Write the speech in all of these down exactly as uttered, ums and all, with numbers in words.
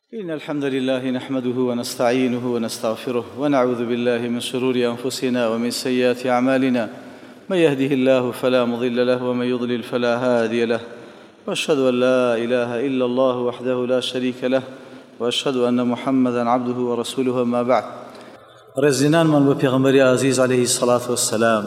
إن الحمد لله نحمده ونستعينه ونستغفره ونعوذ بالله من شرور أنفسنا ومن سيئات أعمالنا، من يهده الله فلا مضل له ومن يضلل فلا هادي له، وأشهد أن لا إله إلا الله وحده لا شريك له، وأشهد أن محمدًا عبده ورسوله. أما بعد. رزنان من بپیغمبری عزیز علیه الصلاة والسلام،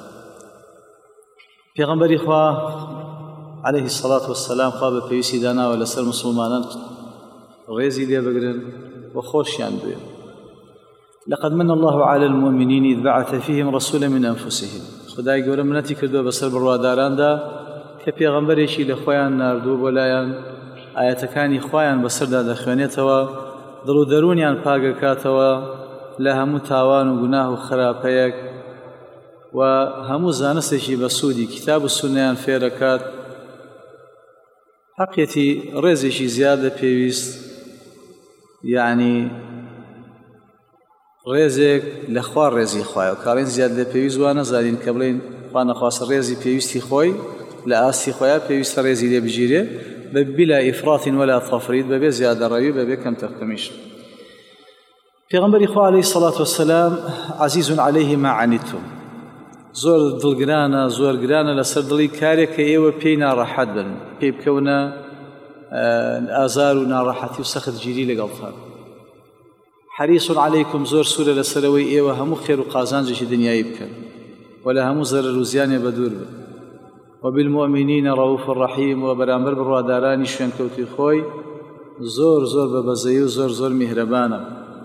پیغمبری خواه علیه الصلاة والسلام خواه بپیویستی دانا و لسر مسلمانان ريزي لي بقرن وخوش يندوي. لقد من الله على المؤمنين إذ بعث فيهم رسولا من أنفسهم. خدای گەورە منەتی کردووە بەسەر بڕواداراندا کە پێغەمبەرێکی لە خۆیان ناردوو بۆ لایەن ئاەتەکانی خۆیان بەسەردا دەخوێنێتەوە، دڵ و دەرونیان پاگەکاتەوە لە هەموو تاوان و گوناه و خراپەیەک و هەموو زانستێکی بەسوودی کتاب و سونەیان فێرەکات. حەقیەتی ڕێزێکی زیادە پێویست، یعنی ڕێزێک لە خوا ڕێزی خوایە و کاڕین زیاد لێ پێویست وانە زانین کە بڵێن خوا نەخواستە ڕێزی پێویستی خۆی لە ئاستی خۆیان پێویستە ڕێزی لێ بگیرێ بە بلا ئیفراط ولا تەفریط، بەبێ زیادەڕەوی بەبێ کەم تەختەمیش. پێغەمبەری خوا عەلەیهی سەڵات وەسەلام عەزیز عەلەیه ما عنیتم، زۆر دڵگرانە زۆر گرانە لەسەر دڵی کارێک کە ئێوە پێی ناڕەحەت بن، پێی بکەونە ئازار و ناڕەحەتی و سەخت گیری لەگەڵتان. حەریص عەلەیکم، زۆر سوورە لەسەرەوەی ئێوە هەموو خێر و قازانجێکی دنیایی بکەن و لە هەموو زەرەر و زیانێ بەدوور بن. وبالمؤمنین ڕەوف ڕەحیم، و بەرامبەر بڕوادارانی شوێنکەوتی خۆی زۆر زۆر بەبەزەیی و زۆر زۆر میهرەبانە.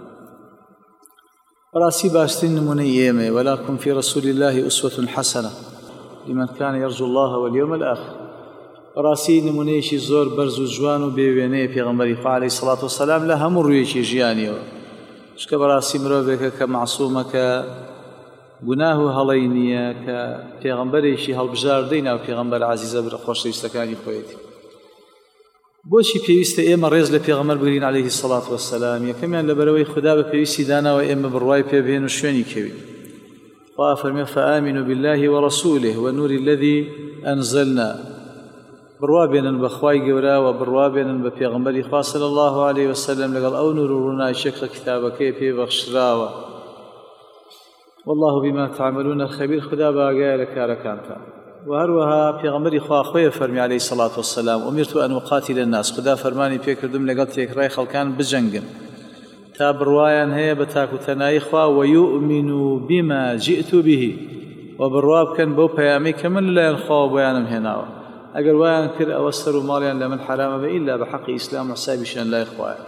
بەڕاستی باشترین نمونەی ئێمەیە. ولکم فی رسول الله ئوسوة حەسەنە لمن كان يرجو الله واليوم الآخر. بەڕاستی نمونەیەکی زۆر بەرز و جوان و بێوێنەیە پێغەمبەری خوا عەلەیهی سەڵات وەسەلام لە هەموو ڕوویەکی ژیانیەوە. چکە بەڕاستی مرۆڤێکە کە معسوومە، کە گوناه و هەڵەی نییە، کە پێغەمبەرێکی هەڵبژاردەی ناو پێغەمبەر عەزیزە خۆشەویستەکانی خۆیەتی. بۆچی پێویستە ئێمە ڕێز لە پێغەمبەر بگرین عەلەیهی سەڵات وەسەلام؟ یەکەمیان لەبەرەوەی خوددا بە پێویستی داناوە ئێمە بڕوای پێبهێن و شوێنی کەوین. خوا فەرمێ فآمنوا بالله ورسوله والنور الذي أنزلنا، بڕوا بێنن بە خوای گەورە و بڕوا بێنن بە پێغەمبەری خوا صلی الله عەلەیه وسلم لەگەڵ ئەو نور و ڕووناچیە کە کتابەکەی پێبەخشراوە. والله بما تعملون خبیر، خوددا باگایە لە کارەکانتان. و هەروەها پێغەمبەری خوا خۆیە فەرمی عەلەیهی سەڵات وەسەلام ئومرت ئەن ئوقاتیل الناس، خوددا فەرمانی پێکردم لەگەڵ تێکڕای خەڵکان بجەنگن تا بڕوایان هەیە بە تاک و تەنایی خوا و یؤمنوا بما جئت به، و بڕوا بکەن بەو پەیامەی کە من لەلایەن خوا بۆیانم هێناوە. ئەگەر وایان کرد ئەوە سەر و ماڵیان لە من حرامە بە ئیلا بە حەقی ئیسلام و حسابیشیان لای خوایە.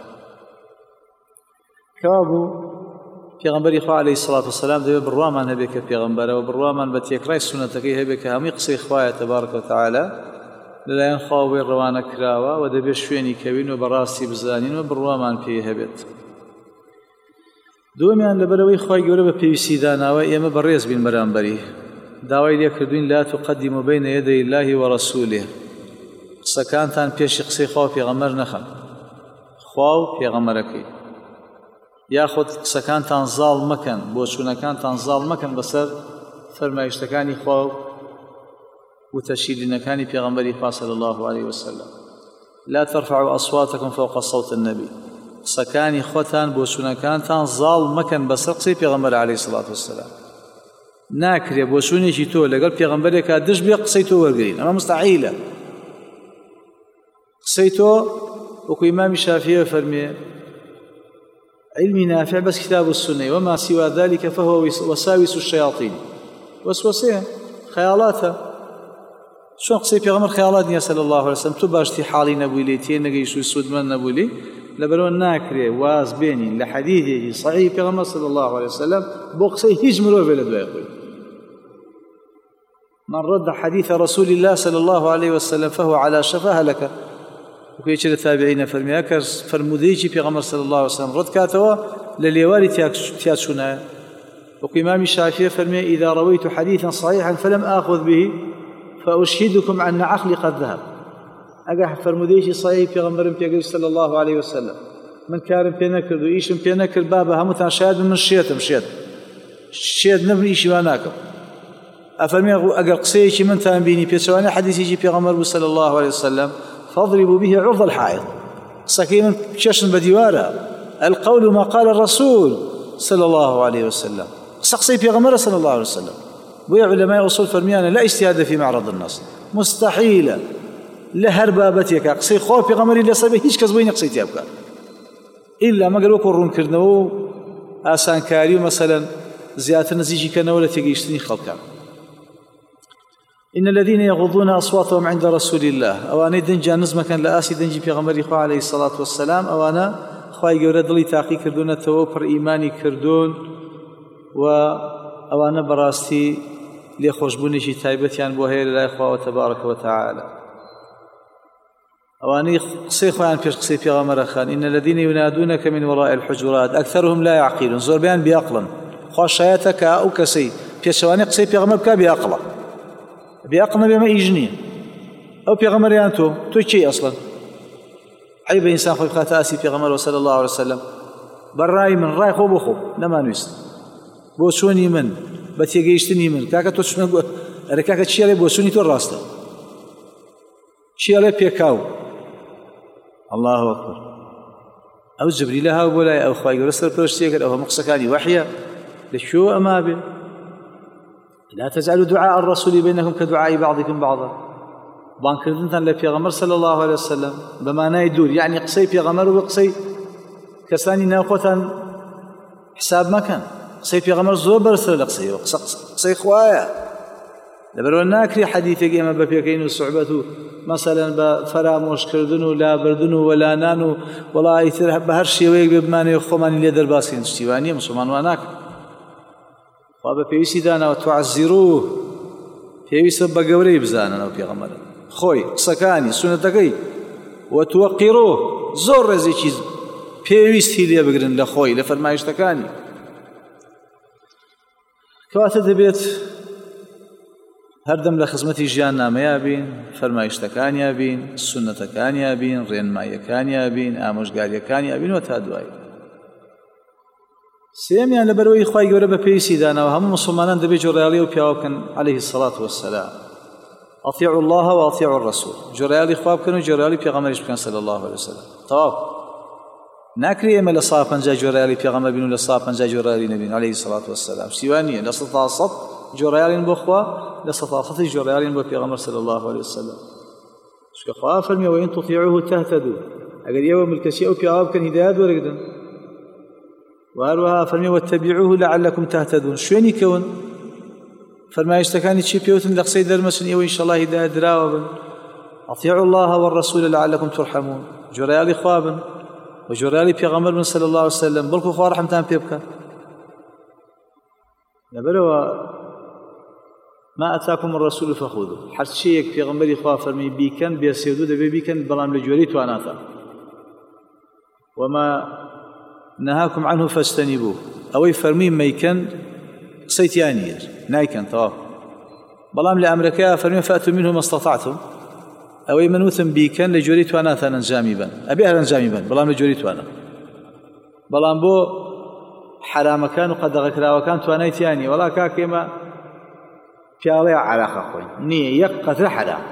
کەوا بوو پێغەمبەری خوا عەلەیهی سەڵات وەسەلام دەبێت بڕوامان هەبێت کە پێغەمبەرە و بڕوامان بە تێکڕای سونەتەکەی هەبێت کە هەمووی قسەی خوایە تەبارەکە وتەعالە لەلایەن خوا بۆی ڕەوانە کراوە و دەبێت شوێنی کەوین و بەڕاستی بزانین و بڕوامان پێی هەبێت. دووەمیان لەبەرەوەی خوای گەورە بە پێویستی داناوە ئێمە بەڕێز بین بەرامبەری. داوای لێ کردوین لا تقدموا بین یدی الله ورسوله، قسەکانتان پێشی قسەی خوا و پێغەمبەر نەخەن، خوا و پێغەمبەرەکەی، یاخود قسەکانتان زاڵ مەکەن، بۆچوونەکانتان زاڵ مەکەن بەسەر فەرمایشتەکانی خوا و تەشیرینەکانی پێغەمبەری خوا صلی الله عەلەیه وسلم. لا ترفعوا أصواتكم فوق صوت النبي، قسەکانی خۆتان بۆچوونەکانتان زاڵ مەکەن بەسەر قسەی پێغەمبەر عەلەیهی سەڵات وەسەلام. ناکرێ بۆ شوێنێکی تۆ لەگەڵ پێغەمبەرێکا دش بێ قسەی تۆ وەرگرین، ئەمە مستحیلە. قسەی تۆ وەکو ئیمامی شافعی فەرمێ علمی نافع بەس کتاب و سنە وما سوى ذلك فهو وساوس الشياطين. وسوسەیە، خەیاڵاتە. چۆن قسەی پێغەمبەر خەیاڵات نییە صلی الله عەلەیه وسلم، تۆ باشتی حاڵی نەبووی لێ تێ نەگەیشت و سوودمەند نەبووی، لەبەرەوە ناکرێ واز بێنین لە حەدیثێکی صحیح پێغەمبەر صلی الله عەلەیه وسلم بۆ قسەی هیچ مرۆڤێ لە دوای خۆی. من رد حديث رسول الله صلى الله عليه وسلم فهو على شفا هلكة. وكي يشير التابعين فرمي أكر فرموديجي في غمر صلى الله عليه وسلم رد كاتوا لليواري تياتشونا. وكي إمام الشافعي فرمي إذا رويت حديثا صحيحا فلم آخذ به فأشهدكم أن عقلي قد ذهب. أقع فرموديجي صحيح في غمر صلى الله عليه وسلم من كارم في نكر دو إيشم في نكر بابا همتان شاهد من الشيط مشيط الشيط نبني إيشي واناكم. أفرمي أقل قصيشي من تنبيني في سواني حديثي في غمر صلى الله عليه وسلم فاضربوا به عرض الحائط، قسەکەی من چێشن بە دیوارە القول ما قال الرسول صلى الله عليه وسلم قسە قسەی پێغەمبەرە صلى الله عليه وسلم بۆیە علەمای ئوسوڵ فەرمیانە لا اجتهاد في معرض النص مستحيلە لە هەر بابەتێکە قسەی خوا پێغەمبەری لەسەر بێ هیچ کەس بۆی نە قسەی تێ بکات ئیلا مەگەر وەکو ڕوونکردنەوە و ئاسانکاری و مەسەلەن زیاتر نزیکیکەنەوە لە تێگەیشتنی خەڵکان. إن الذين يغضون أصواتهم عند رسول الله أوانا دنجا نزمكا لآسي دنجي بيغمري خواه عليه الصلاة والسلام أوانا خواه يقول دلي تاقي كردون توبر إيماني كردون وأوانا براستي ليخوشبوني شي تايبتيان بوهي لله خواه تبارك وتعالى. أواني قصي خوان فيش قصي بيغمر خان إن الذين ينادونك من وراء الحجرات أكثرهم لا يعقلون زور بيان بيقلن خواه شايتك أو كسي بيشواني قصي بيغمر بكا بيقلن بيقلن بما يجني أو بيغمريان تو تو شيء أصلا عيب إنسان خوي بخات آسي بيغمر صلى الله عليه وسلم بالرأي من رأي خو بخو لما نويست بوسوني من بتيجيشتني من كاكا توشنا ركاكا تشيالي بوسوني تو الراسته تشيالي بيكاو الله أكبر أو جبريل هاو بولاي أو خواهي رسل برشتيك أو مقصكاني وحيا لشو أما به لا تجعلوا دعاء الرسول بينكم كدعاء بعضكم بعضا بان كردنتان لبيغمر صلى الله عليه وسلم بما نايدور يعني قصي بيغمر وقصي كساني ناقوتان حساب ما كان قصي بيغمر زور برسل لقصي وقصي خوايا لبرو ناكري حديثك إما بفيكين وصعبته مثلا بفراموش كردنو لا بردنو ولا نانو ولا يتر بهر شيء ويك بماني خماني ليدر باسين اشتوانية مسلمان واناك وابا بيوسي دانا وتعزروه بيوسي بقوري بزانا وبيغمر خوي قسكاني سنتكي وتوقروه زور رزي چيز بيوسي لي بقرن لخوي لفرمايشتكاني كواتا دبيت هەردەم لە خزمەتی ژیان نامەیە بین فەرمایشتەکانیا بین سونەتەکانیا بین ڕێنماییەکانیا بین ئامۆژگاریەکانیا بین و تا دوای سێمیان لەبەرەوەی خوای گەورە بە پێویستی داناوە هەموو مسلمانان دەبێت جۆرەیاڵی و پیاوە بکەن عەلەیهی السەڵات وەسسەلام ئەطیعوا الله وأطیعوا الرسول جۆرەیاڵی خوا بکەن و جۆرەیاڵی پێغەمبەریش بکەن صلی الله علیه وسلم تەواو ناکرێ ئێمە لە سا پەنجا جۆرەیاڵی پێغەمبەر بین و لە سا پەنجا جۆرەیاڵی نەبین عەلەیهی السەڵات وەسسەلام شتیوان نییە لە سەد تا سەد جۆرەیاڵین بۆ خوا لصفاقته جريان بو صلى الله عليه وسلم شكا خواه فرمي وإن تطيعوه تهتدوا أقل يوم الكسي أو بيعاب كان هدايات ورقدا وهروها فرمي واتبعوه لعلكم تهتدون شويني كون فرما يشتكاني تشي بيوتن لقصي درمسن إيو إن شاء الله هدايات دراوبا أطيعوا الله والرسول لعلكم ترحمون جريالي خوابا وجريالي بيغمر صلى الله عليه وسلم بلكو خواه رحمتان بيبكا نبلوا ما أتاكم الرسول فخذوه حرت شيء في غمري خواه فرمي بيكن بيسيدو دبي بيكن بلام لجوري تواناتا وما نهاكم عنه فاجتنبوه أوي فرمي ميكن قصيتيانير نايكن طواف بلام لأمريكا فرمي فأتوا منه ما استطعتم أوي منوثم بيكن لجوري تواناتا ننجامبا أبي أهلا ننجامبا بلام لجوري توانا بلام بو حرام كان وقد غكرا وكان توانيتياني ولا كاكيما پیاوەیە عەلاقە خۆین نییە یەک قەترە حەرام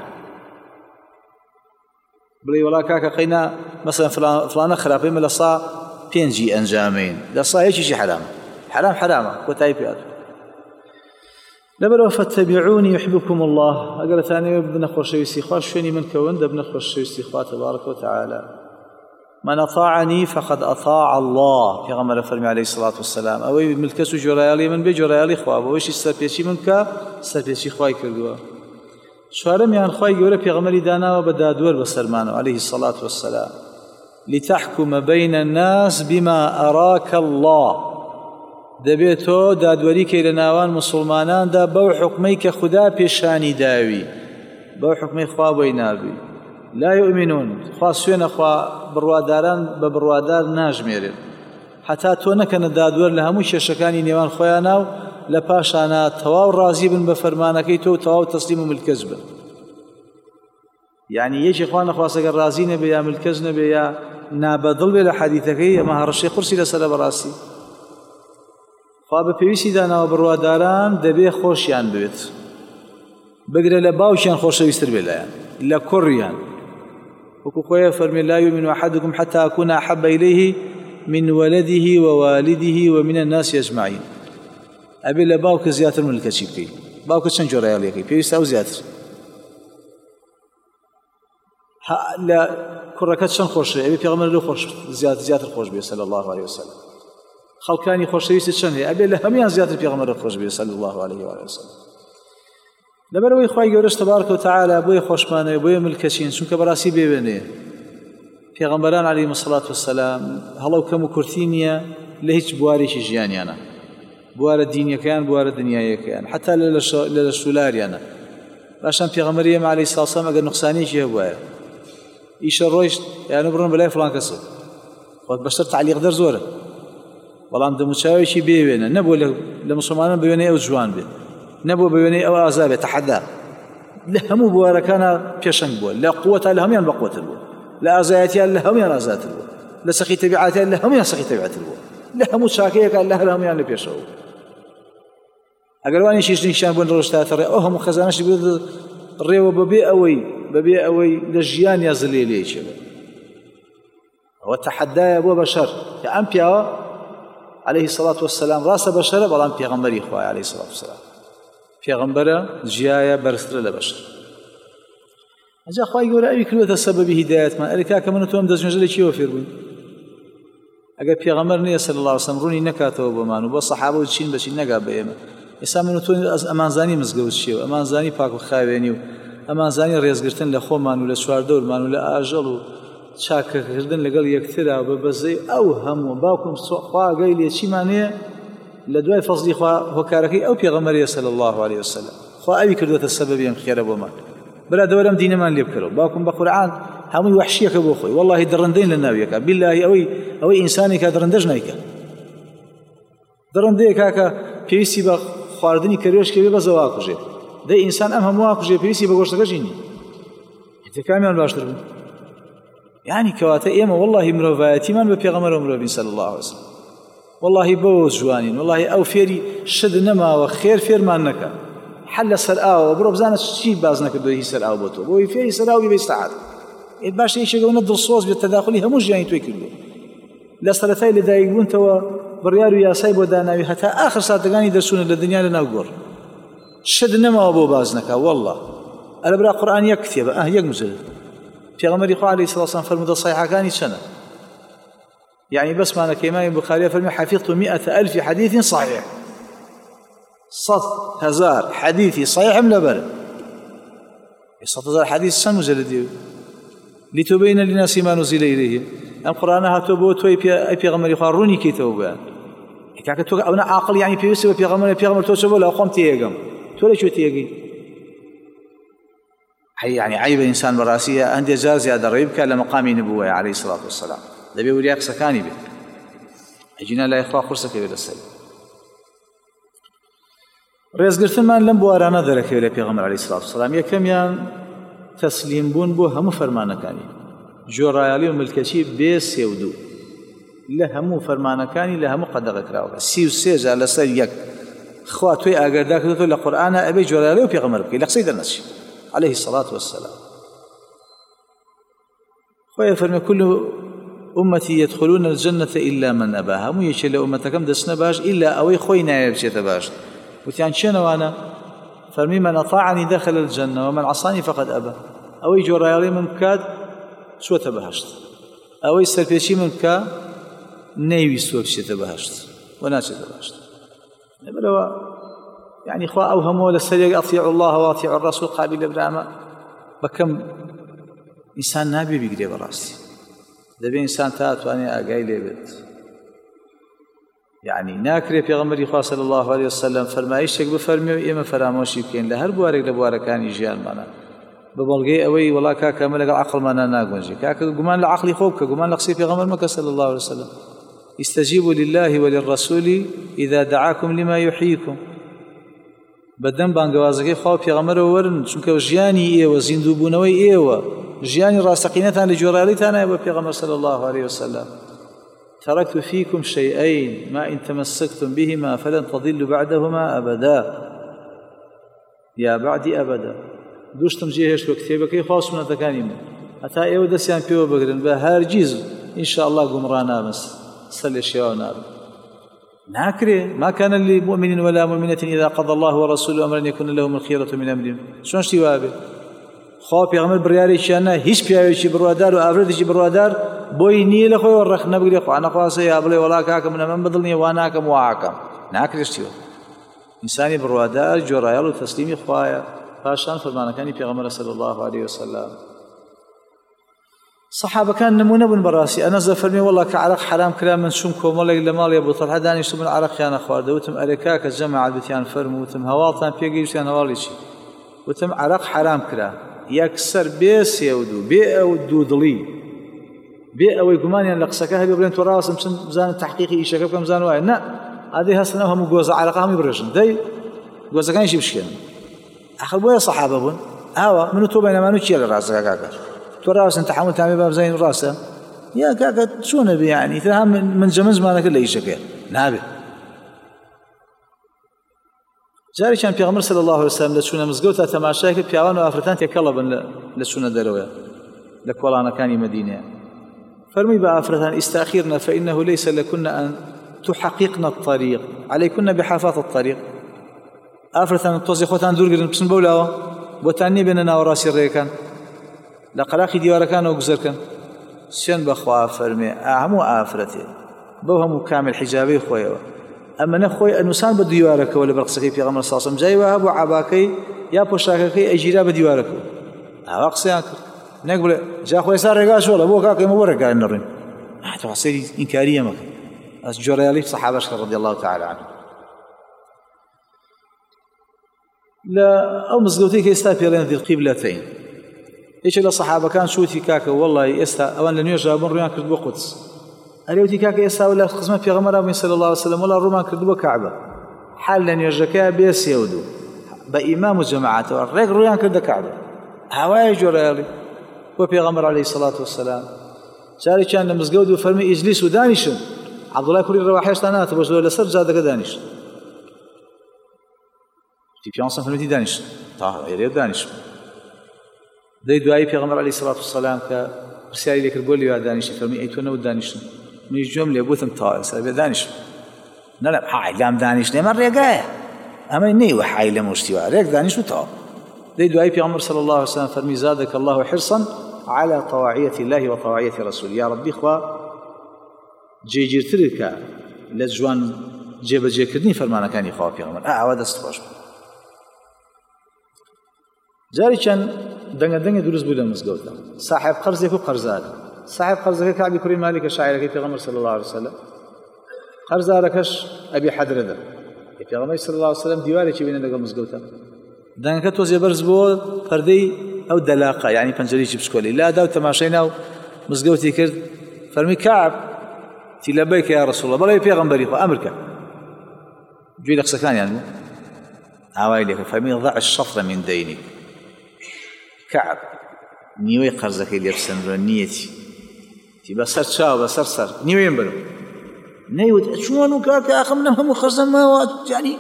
بڵێ وەڵا کاکە قەینا مەسەلەن فڵانە خراپەی مە لە سا پێنجی ئەنجامین لە سا یەکیشی حەرامە حەرام حەرامە کۆتایی پێات لەبەرەوە فاتەبیعونی یحببکم الله ئەگەر دەتانەوێت ببنە خۆشەویستی خوا شوێنی من کەون دەبنە خۆشەویستی خوا تەبارەکە وتەعالە من أطاعني فقد أطاع الله في غمر فرمي عليه الصلاة والسلام أوي ملكسو جريالي من بي جريالي خواب ويش استربيشي منك استربيشي خواي كردوا شوارم يعني خواي جورا في غمر دانا وبدادور بسرمانه عليه الصلاة والسلام لتحكم بين الناس بما أراك الله دبيتو دادوري كي لناوان مسلمانان دا بو حكميك خدا بيشاني داوي بو حكمي خواب وينابي لا يؤمنون خاصين أخوا برواداران ببروادار ناجميرين حتى تونك ندادور لها مش شكاني نيوان خويانا لباشانا تواو راضي بن بفرمانكي تو تواو تسليم بالكذب يعني يجي اخوان خاصه راضين بيا بالكذب بيا نابدل بلا حديثك ما هرشي قرسي لسلا براسي خواب بيوسي دانا برواداران دبي خوشيان بيت بقرا لباوشان خوش ويستر بلا لا كوريان وكخويا فرمي لا يؤمن أحدكم حتى أكون أحب إليه من ولده ووالده ومن الناس أجمعين. أبي لباوك زياتر من الكشيبكي باوك شنجو رياليكي بيست أو زياتر لا كركات شن خوش أبي بيغمر له خوش زيات زياتر خوش بيه صلى الله عليه وسلم خلقاني خوش شويست شن هي أبي لهميان زياتر بيغمر خوش بيه صلى الله عليه وسلم لبروي خوي جورش تبارك وتعالى أبوي خوش مانه أبوي ملكشين شنك براسي بيبنيه پیغمبران علیهم الصلاة والسلام هەڵەو کەم و کورتی نییە لە هیچ بوارێکی ژیانیانە بوارە دینیەکەیان بوارە دنیایەکەیان حتا لە شولاریانە باشان پێغەمبەری ئێمە عەلەیهی سڵاو وسەلام ئەگەر نوقسانێکی هەبوایە ئیشە ڕۆیشت یانە بڕۆن بەلای فڵان کەسە خۆت بەشتر تعلیق دەر زۆرە بەڵام دەموچاوێکی بێوێنە نەبوو لە مسلمانان بوێنەی ئەو جوان بێت نەبوو بوێنەی ئەو ئازا بێت تەحەدا لە هەموو بوارەکانە پێشەنگ بووە لە قووەتا لە هەمویان بەقووەتر بووە لا أزايتيان لهم يا رازات الو لا سخي تبعاتيان لهم يا سخي تبعات الو لهم شاكيك الله لهم يا لبيشوا أقلواني شيش نشان بون رشتات الرئة أهم خزانش بيض الرئة وببيع أوي ببيع أوي لجيان يا زليلي شبه هو التحدى أبو بشر يا أنبياء عليه الصلاة والسلام راس بشر بل أنبياء غنبري إخوة عليه الصلاة والسلام في غنبرة جيايا برسل لبشر أجا خواهي يقول أبي كلوة السبب هداية ما أريكا كمان توم دز مجلة شيء وفيرون أجا بيغمرني صلى الله عليه وسلم روني نكاته وبمان وبصحابه وتشين بشين نجا بيما إسامة توم أمان زاني مزجوز شيء أمان زاني باكو خاوينيو أمان زاني ريزقرتن لخومان ولا شوار دور مان ولا أجل وشاك كردن لقال يكثر وببزي أو هم باكم خوا قايل يشي معناه لدواء فصدي خوا هو كاركي أو بيغمرني صلى الله عليه وسلم خوا أبي كلوة السبب يم خير وبمان بلا دولم دين ما اللي بكروا باكم بقرآن هم وحشيك بوخي والله درندين للنبيك بالله أوي أوي إنساني كدرندجنايك درنديك هكا بيسي بخاردني كريوش كبي بزواكوجي ده إنسان أم همواكوجي بيسي بقولشتك جيني أنت كامل باشتر يعني كواتا إما والله مروفاتي من ببيغمر ومروفين صلى الله عليه وسلم والله بوز جوانين والله أو فيري شد نما وخير فير ما نكا حل سرعة وبرو بزانة شيء بازنا كبده سرعة وبطو بوي فيه سرعة وبيستعاد باش ايش يقول ندر الصوص بالتداخلي هموش جايين تويكلو لا صلاثي اللي دايقون توا بريارو يا سايب وداناوي حتى آخر ساعة تقاني يدرسون للدنيا لنا وقور شد نما وابو بازنكا والله أنا برا قرآن يكتب أه يقمزل في غمر يقول عليه الصلاة والسلام فرمود الصحيحة كاني سنة يعني بس معنا كإمام البخاري فرمي حفظت مئة ألف حديث صحيح صد هزار حديثي صحيح من لبر صد هزار حديث سن مجلد لتبين للناس ما نزل إليهم القرآن هاتوبو توي بي بيغمر يقاروني كي توبان كاك تو أنا عاقل يعني بيوسف بيغمر بيغمر توسبو لا قوم تيجم تولا شو تيجي هي يعني عيب إنسان براسية عندي جاز يا دريبك لمقام نبوة عليه الصلاة والسلام ده بيوريك سكاني به أجينا لا إخوة خرصك إلى السلام ڕێزگرتنمان لەم بوارانە دەرەکەوێت لە پێغەمبەر عەلەیهی سڵات وسەلام یەکەمیان تەسلیم بوون بۆ هەموو فەرمانەکانی جۆڕایاڵی و ملکەچی بێ سێودوو لە هەموو فەرمانەکانی لە هەموو قەدەغەکراوە سی و سێ جار لەسەر یەک خوا تۆی ئاگادار کردووە لە قورئانە ئەبێ جۆڕایاڵی و پێغەمبەر بکەی لە قسەی دەرنەچی عەلەیهی سڵات وسەلام خۆی فەرمێ كل أمتي يدخلون الجنة إلا من أبى هەموو یەکێ لە ئومەتەکەم دەچنە باش إلا ئەوەی خۆی نایە بچێتە باش وتيان شنو أنا فرمي من أطاعني دخل الجنة ومن عصاني فقد أبى أوي جوريالي من كاد شو تبهشت أوي سربيشي من كا نيوي سوى بشي تبهشت وناشي تبهشت بلوا يعني إخوة أوهموا للسريق أطيعوا الله وأطيعوا الرسول قابل إبراهيم بكم إنسان نابي بيقري براسي دبي إنسان تات وأنا أقاي لي بيت يعني ناكري پیغمبری خدا صلی الله علیه وسلم فرمایشتێک بفەرمی و ئێمە فرامۆشی بکەین لە هەر بوارێک لە بوارەکانی ژیانمانە بە بەڵگەی ئەوەی وڵا کاکە ئەمە لەگەڵ عەقڵمانە ناگونجێ کاکە گومان لە عەقڵی خۆ بکە گومان لە قسەی پێغەمبەر مەکە صلی الله علیه وسلم استجیبوا لله وللرسول إذا دعاكم لما يحييكم بەدەم بانگەوازەکەی خوا و پێغەمبەرەوە وەرن چونکە ژیانی ئێوە زیندووبوونەوەی ئێوە ژیانی ڕاستەقینەتان لە جۆرایەڵیتانایە بە پێغەمبەر صلی الله علیه وسلم تركت فيكم شيئين ما إن تمسكتم بهما فلن تضلوا بعدهما أبدا يا بعدي أبدا دوشتم جيهش وكتابك خاص من تكانيم هەتا ئێوە دەستیان پێوە بگرن بە هەرگیز ئینشاءالله گومڕا نابن سەر لە شێوە نابن ناکرێ ما كان لمؤمن ولا مؤمنة إذا قضى الله ورسوله أمرا يكون لهم الخيرة من أمرهم شلون شتي وابێ خوا پێغەمبەر بڕیارێکیان نا هیچ پیاوێکی بڕوادار و ئافرەتێکی بڕوادار بۆی نییە لە خۆی ڕەخ نەبگرێ خوا نەخواسە یا بڵێ وەڵا کاکە منە من بەدڵ نییە وا ناکەم وا ئاکەم ناکرێ شتیوە ئینسانی بڕوادار جۆرایەڵ و تەسلیمی خوایە پاشان فەرمانەکانی پێغەمبەر صلی الله عليه وسلم صحابەکان نمونە بوون بەڕاستی ئەنەس دەفەرمێ وەڵا کە عەرەق حرام کرا من چووم کۆمەڵێک لە ماڵی ئەبوو تەلحە دانیشتم من عەرەقیان نەخواردە وتم ئەرێ کاکە جەماعەت وتیان فەرموو وتم هەواڵتان پێگەیشتیان هەواڵی چی وتم عەرەق حرام کرا یەکسەر بێ سێود و بێ ئەو دوودڵی بێ ئەوەی گومانیان لە قسەکە هەبێ بڵێن تۆ ڕاستم چەند بزانم تەحقیقی ئیشەکە بکەم بزانم وایە نە ئادەی هەستنەوە هەموو گۆزە عەرەق هەمووی بڕێژن دەی گۆزەکانیشی بشکێنن ئاخر بۆیە سەحابە بوون ئاوا من و تۆ بەینەمان و چییە لە ڕاستەکە کاکە تۆ ڕاستن تەحملتان بێ با بزانین ڕاستە یا کاکە چۆنە بێ یعنی تر هەم من جەمە زمانەکە لە ئیشەکەیە نابێت جارێکیان پێغەمبەر صلی الله علیه وسلم لە چوونە مزگەوت تا تەماشای کرد پیاوان و ئافرەتان تێکەڵە بن لە چوونە دەرەوەیە لە کۆڵانەکانی مەدینەیە فەرمووی بە ئافرەتان ئیستاخیرنە فإنه ليس لكن أن تحققن الطريق عليكن بحافظ الطريق ئافرەتان تۆزی خۆتان دوورگرن بچن بەولاوە بۆتان نێبێنە ناوەڕاستی ڕێەکان لە قەلاقی دیوارەکانەوە گوزەرکەن سوێن بەخوا فەرمێ هەموو ئافرەتێ بەو هەموو کامل حیجابەی خۆیەوە ئەمەنە خۆی ئەنووسان بە دیوارەکەەوە لە بەر قسەکەی پێغەمبەر صلی الله علیه وسلم جای وها بۆ عەباکەی یا پۆشاکەکەی ئەگیرا بە دیوارەکەەوە ئاوا قسەیان کرد نەک بڵێ جا خۆی سا ڕێگا شۆڵە بۆ کاکە ئێمە بۆ ڕێگای نەڕۆین تۆ سەیری ئینکاری ئەمەکە ئەس جۆرەیاڵی سەحابەش کە ڕەضی الله تعالی عنهم لە ئەو مزگەوتەی کە ئێستا پێڵێن ذی القیبلەتەین یەکێک لە سەحابەکان شوتی کاکە وەڵڵی ئێستا ئەوان لە نوێژا بوون ڕوویان کرد بۆ قودس ئەرێوتی کاکە ئێستا لە خزمەت پێغەمبەر بووین صلی الله علیه وسلم وەڵا ڕوومان کرد بۆ کەعبە حال لە نوێژەکەیە بێ سێود و بە ئیمام و جەماعەتەوە ڕێک ڕوویان کردە کەعبە هاوایە جۆرەیاڵی بۆ پێغەمبەر عەلەیهی سەڵات وسەلام جارێکیان لە مزگەوت و فەرمی ئیجلیس و دانیشن عەبدوڵای کوڕی ڕەواحێشتا ناتە بۆ لەسەر جادەکە دانیشت پیانسان فەرمیدی دانیشت تا ئێرێ دانیشت دەی دوایی پێغەمبەر عەلەیهی سەڵات وسەلام کە پرسیاری لێ کرد بۆ لێوا دانیشتی فەرمی ئەی تۆ نەوت دانیشتن منیش گوێم لێ بوتم تا ئێستا بێ دانیشت نەڵێ حای لام دانیشت ئێمە ڕێگایە ئەمە نەیوە حای لەم شتیوە ڕێک دانیشت و تەواو دەی دوایی پێغەمبەر صلی الله علیه وسلم فەرمی زادك الله حرصا على طواعية الله وطواعية رسوله يا ربي خوا جێگیرترکە لە جوان جێبەجێکردنی فەرمانەکانی خوا پێغەمبەر ئاوا دەست خۆش جارێکیان دەنگە دەنگە دروست بوو لە مزگەوتە ساحب قەرزێک و قەرزار ساحب قەرزەکە کەعبی کوڕی مالیکە شاعیرەکەی پێغەمبەر صلی الله علیه وسلم قەرزارەکەش ئەبی حەدرەدە پێغەمبەر صلی الله علیه وسلم دیوارێکی بینە لەگەڵ مزگەوتە دەنگەکە تۆزێ بەرز بووە پەردەی ئەو دەلاقە یعنی پەنجەرەیەکی بچکۆلی لادا و تەماشای ناو مزگەوتی کرد فەرمی کەعب تی لەبەیکە یا ڕەسوڵ الله بەڵێ پێغەمبەری خوا ئەمرکە گوێی لە قسەکانیان بوو ئاوای لێ کرد فەرمی ضع الشطر من دینی کەعب نیوەی قەرزەکەی لێ بسەندرۆ نیەتی تی بەسەر چاو بەسەر سەر نیوەیم بەرم نەیوت چۆن و کاکە ئاخە منە هەموو خەرزەم ماوە جانی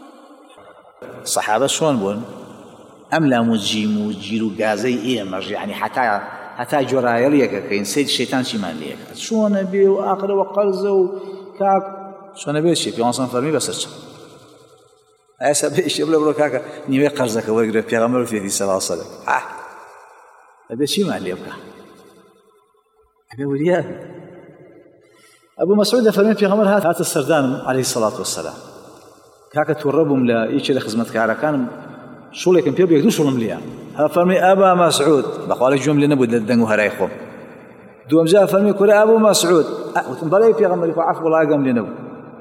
سەحابە چۆن بوون ئەم لام و جیم و گیر و گازەی ئێمەژ یعنی حتا هەتا جۆرایەڵیەکەکەین سەید شەیتان چیمان لێکات چۆنە بێ و ئاخرەوە قەرزە و کاک چۆنە بێت چی پێغەمبەر فەرمی بەسەر چاو ئێستا بێشێ بڵێ بڕۆ کاکە نیوەی قەرزەکە وەرگرە پێغەمبەر فێری صلی الله علیه وسلم ئەبێ چیمان لێ بکە ئەبێ وریان ئەبوو مەسعود دەفەرمێت پێغەمبەر هاتە سەردانم عەلەیهی سەڵات وەسەلام کاکە تووڕە بووم لە یەکێ لە خزمەتکارەکانم شوڵێکم پێ بوو یەک دوو شوڵم لێیە فەرمی ئەبا مەسعود بەخوا لە گوێم لێ نەبوو لە دەنگ و هەرای خۆم دووەم جا فەرمی کورە ئەبوو مەسعود وتم بەڵێ پێغەمبەری خوا عەفو وڵا ئەگەم لێ نەبوو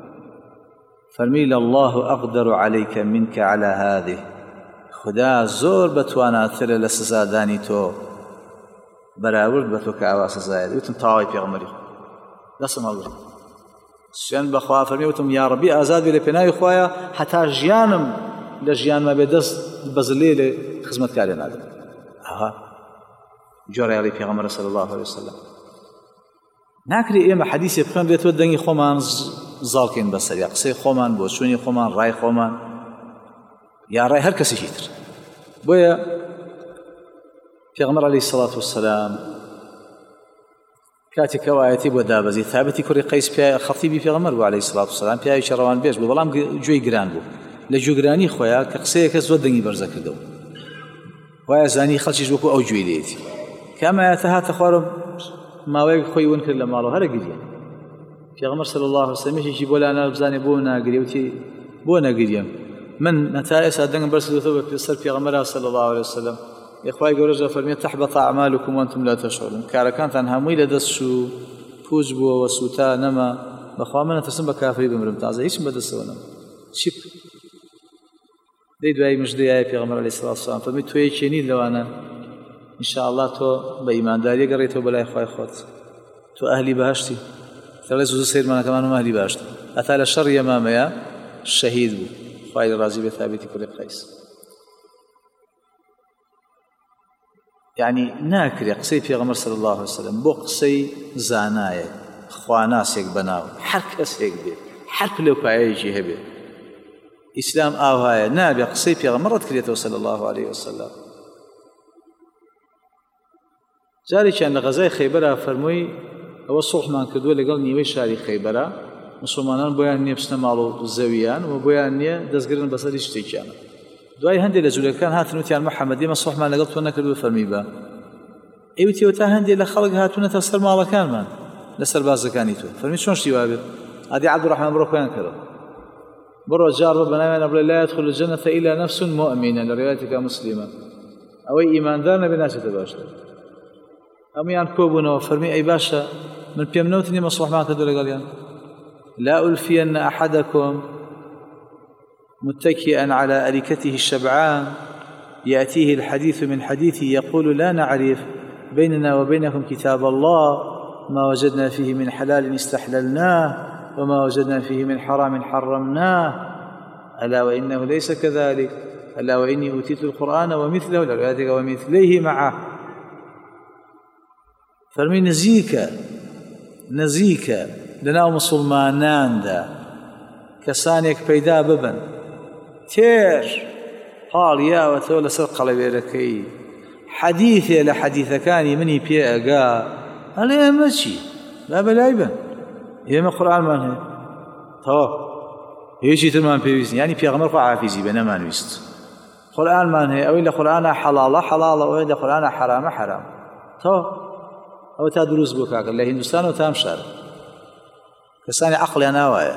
فەرمی لله أقدر عليك منك على هذه خدا زۆر بەتواناترە لە سزادانی تۆ بەراورد بە تۆ کە ئاوا سزایە وتم تاوای پێغەمبەری خوا دەستم هەڵگرت سوێن بەخوا فەرمی وتم یا ڕەبی ئازاد بێ لە پێناوی خوایە هەتا ژیانم لە ژیانمە بێ دەست بەزلێ لێ خزمەتکارێ نادەم ئاها جۆرەیاڵی پێغەمبەر صلی الله علیه وسلم ناکرێ ئێمە حەدیثێ بخوێن بێتەوە دەنگی خۆمان زاڵکەین بەسەر یا قسەی خۆمان بۆ چوونی خۆمان ڕای خۆمان یا ڕای هەر کەسێکی تر بۆیە پێغەمبەر عەلەیهی سەڵات وەسەلام كاتك وآياتي ودابزي ثابتي كوري قيس بيا خطيبي في غمر عليه الصلاة والسلام بيا شروان بيش بظلام جوي جران بو لجوجراني خويا كقصيك زودني برزك دو ويا زاني خلشي جوكو أو جوي ليتي كما يتهات خوارم ما ويك خوي ونكر لما له هذا قديم في غمر صلى الله عليه وسلم يجي ولا أنا بزاني بونا قريوتي بونا قديم من نتائج أدنى برسل ثوب في السر في غمر صلى الله عليه وسلم يا إخوائي قولوا جل فرمي تحبط أعمالكم وأنتم لا تشعرون كاركان تنهمي لدسشو فوزبو وسوتا نما بخوامنا تسمى كافري بمرم تعزى إيش بدسونا شيب دي دعاء مجدي آية في غمر عليه الصلاة والسلام فرمي توي كيني لو أنا إن شاء الله تو بإيمان داري قريتو بلا إخوائي خوات تو أهلي بهشتي ترى زوج سير منا كمان ما أهلي بهشتي أثال الشر يمام يا الشهيد بو إخوائي الرازي بثابتي كل قيس يعني ناكري قصي في غمر صلى الله عليه وسلم بو قصي زاناية خواناسيك بناو حركسيك بي حرك لو كايجي هبي إسلام آوهاية نابي قصي في غمر كريته صلى الله عليه وسلم جاري كان لغزاي خيبرة فرموي هو صلح ما كدوا لقال نيوي شاري خيبرة مسلمانان بويان نية بسنا مالو الزاويان وبويان نية دزقرن بصري اشتيكان دوای هەندێک لە جوولەکان هاتن وتیان محەممەد ئێمە سوحمان لەگەڵ تۆ نەکردو فەرمی بە ئێوتی وتا هەندێک لە خەڵک هاتوونەتە سەر ماڵەکانمان لەسەر بازەکانی تۆ فەرمی چۆن شتی وا بێت ئادی عەبدوڕەحمان بڕۆ خۆیان کردەوە بڕۆ جار بە بەناویان ئەبڵێ لا يدخل الجنة إلا نفس مؤمنة لە ڕێوایەتێکا مسلمە ئەوەی ئیماندار نەبێ ناچێتە باشتر هەموویان کۆبوونەوە فەرمی ئەی باشە من پێم نەوتنی ئێمە سوحمان کردو لەگەڵیان لا ألفين أحدكم متكئا على أريكته الشبعان يأتيه الحديث من حديثه يقول لا نعرف بيننا وبينكم كتاب الله ما وجدنا فيه من حلال استحللناه وما وجدنا فيه من حرام حرمناه ألا وإنه ليس كذلك ألا وإني أوتيت القرآن ومثله لذلك ومثله معه فرمي نزيك نزيك لنا مسلمانان دا كسانك بيدا ببن تير قال يا وتولى سرق لبيركي حديثي لحديث كان مني بي أقا قال يا ماشي لا بلايبا يا ما قرآن ما هي تو يجي تمام بيوزن يعني في غمر عافيزي بنا ما نويست قرآن ما هي أو إلا قرآن حلال حلال أو إلا قرآن حرام حرام تو أو تدرس بكاك الله هندوستان وتامشار كساني عقلي أنا وايا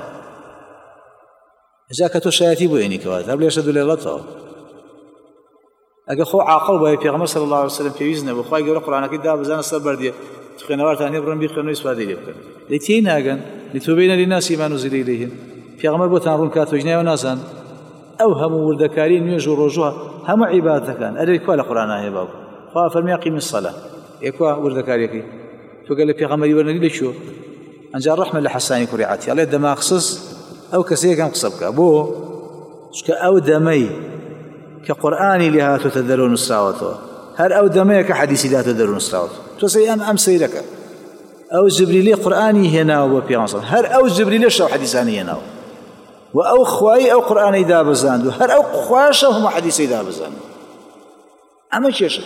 جاك تو شياتي بويني كوات قبل يشهد لله اگه خو عاقل وای پیغمبر صلی الله علیه و سلم پیوزنه بو خوای ګور قران کې دا بزنه سبر دی خنوار ثاني برن بي خنوي اسفادي لك لتين اگن لتوبين للناس ما نزل اليهم پیغمبر بو تنرون كاتو جناي وناسان اوهم وردكارين يجو رجوها هم عبادتك كان ادري كل قران هي باب خا فرمي يقيم الصلاه يكوا وردكاريك تو قال پیغمبر يورني لشو انجا الرحمه لحساني كريعتي الله دما خصص او كسي كان قصبك بو شك او دمي كقرآني لها تتدرون الساوة هل أو دميك حديثي لا تدرون الساوة تسي أم أم سيرك أو جبريلي قرآني هنا وبيانصر هل أو جبريلي شو حديثاني هنا وأو خواي أو قرآني دابزاندو هل أو خواشة هم حديثي دابزاندو أما كيش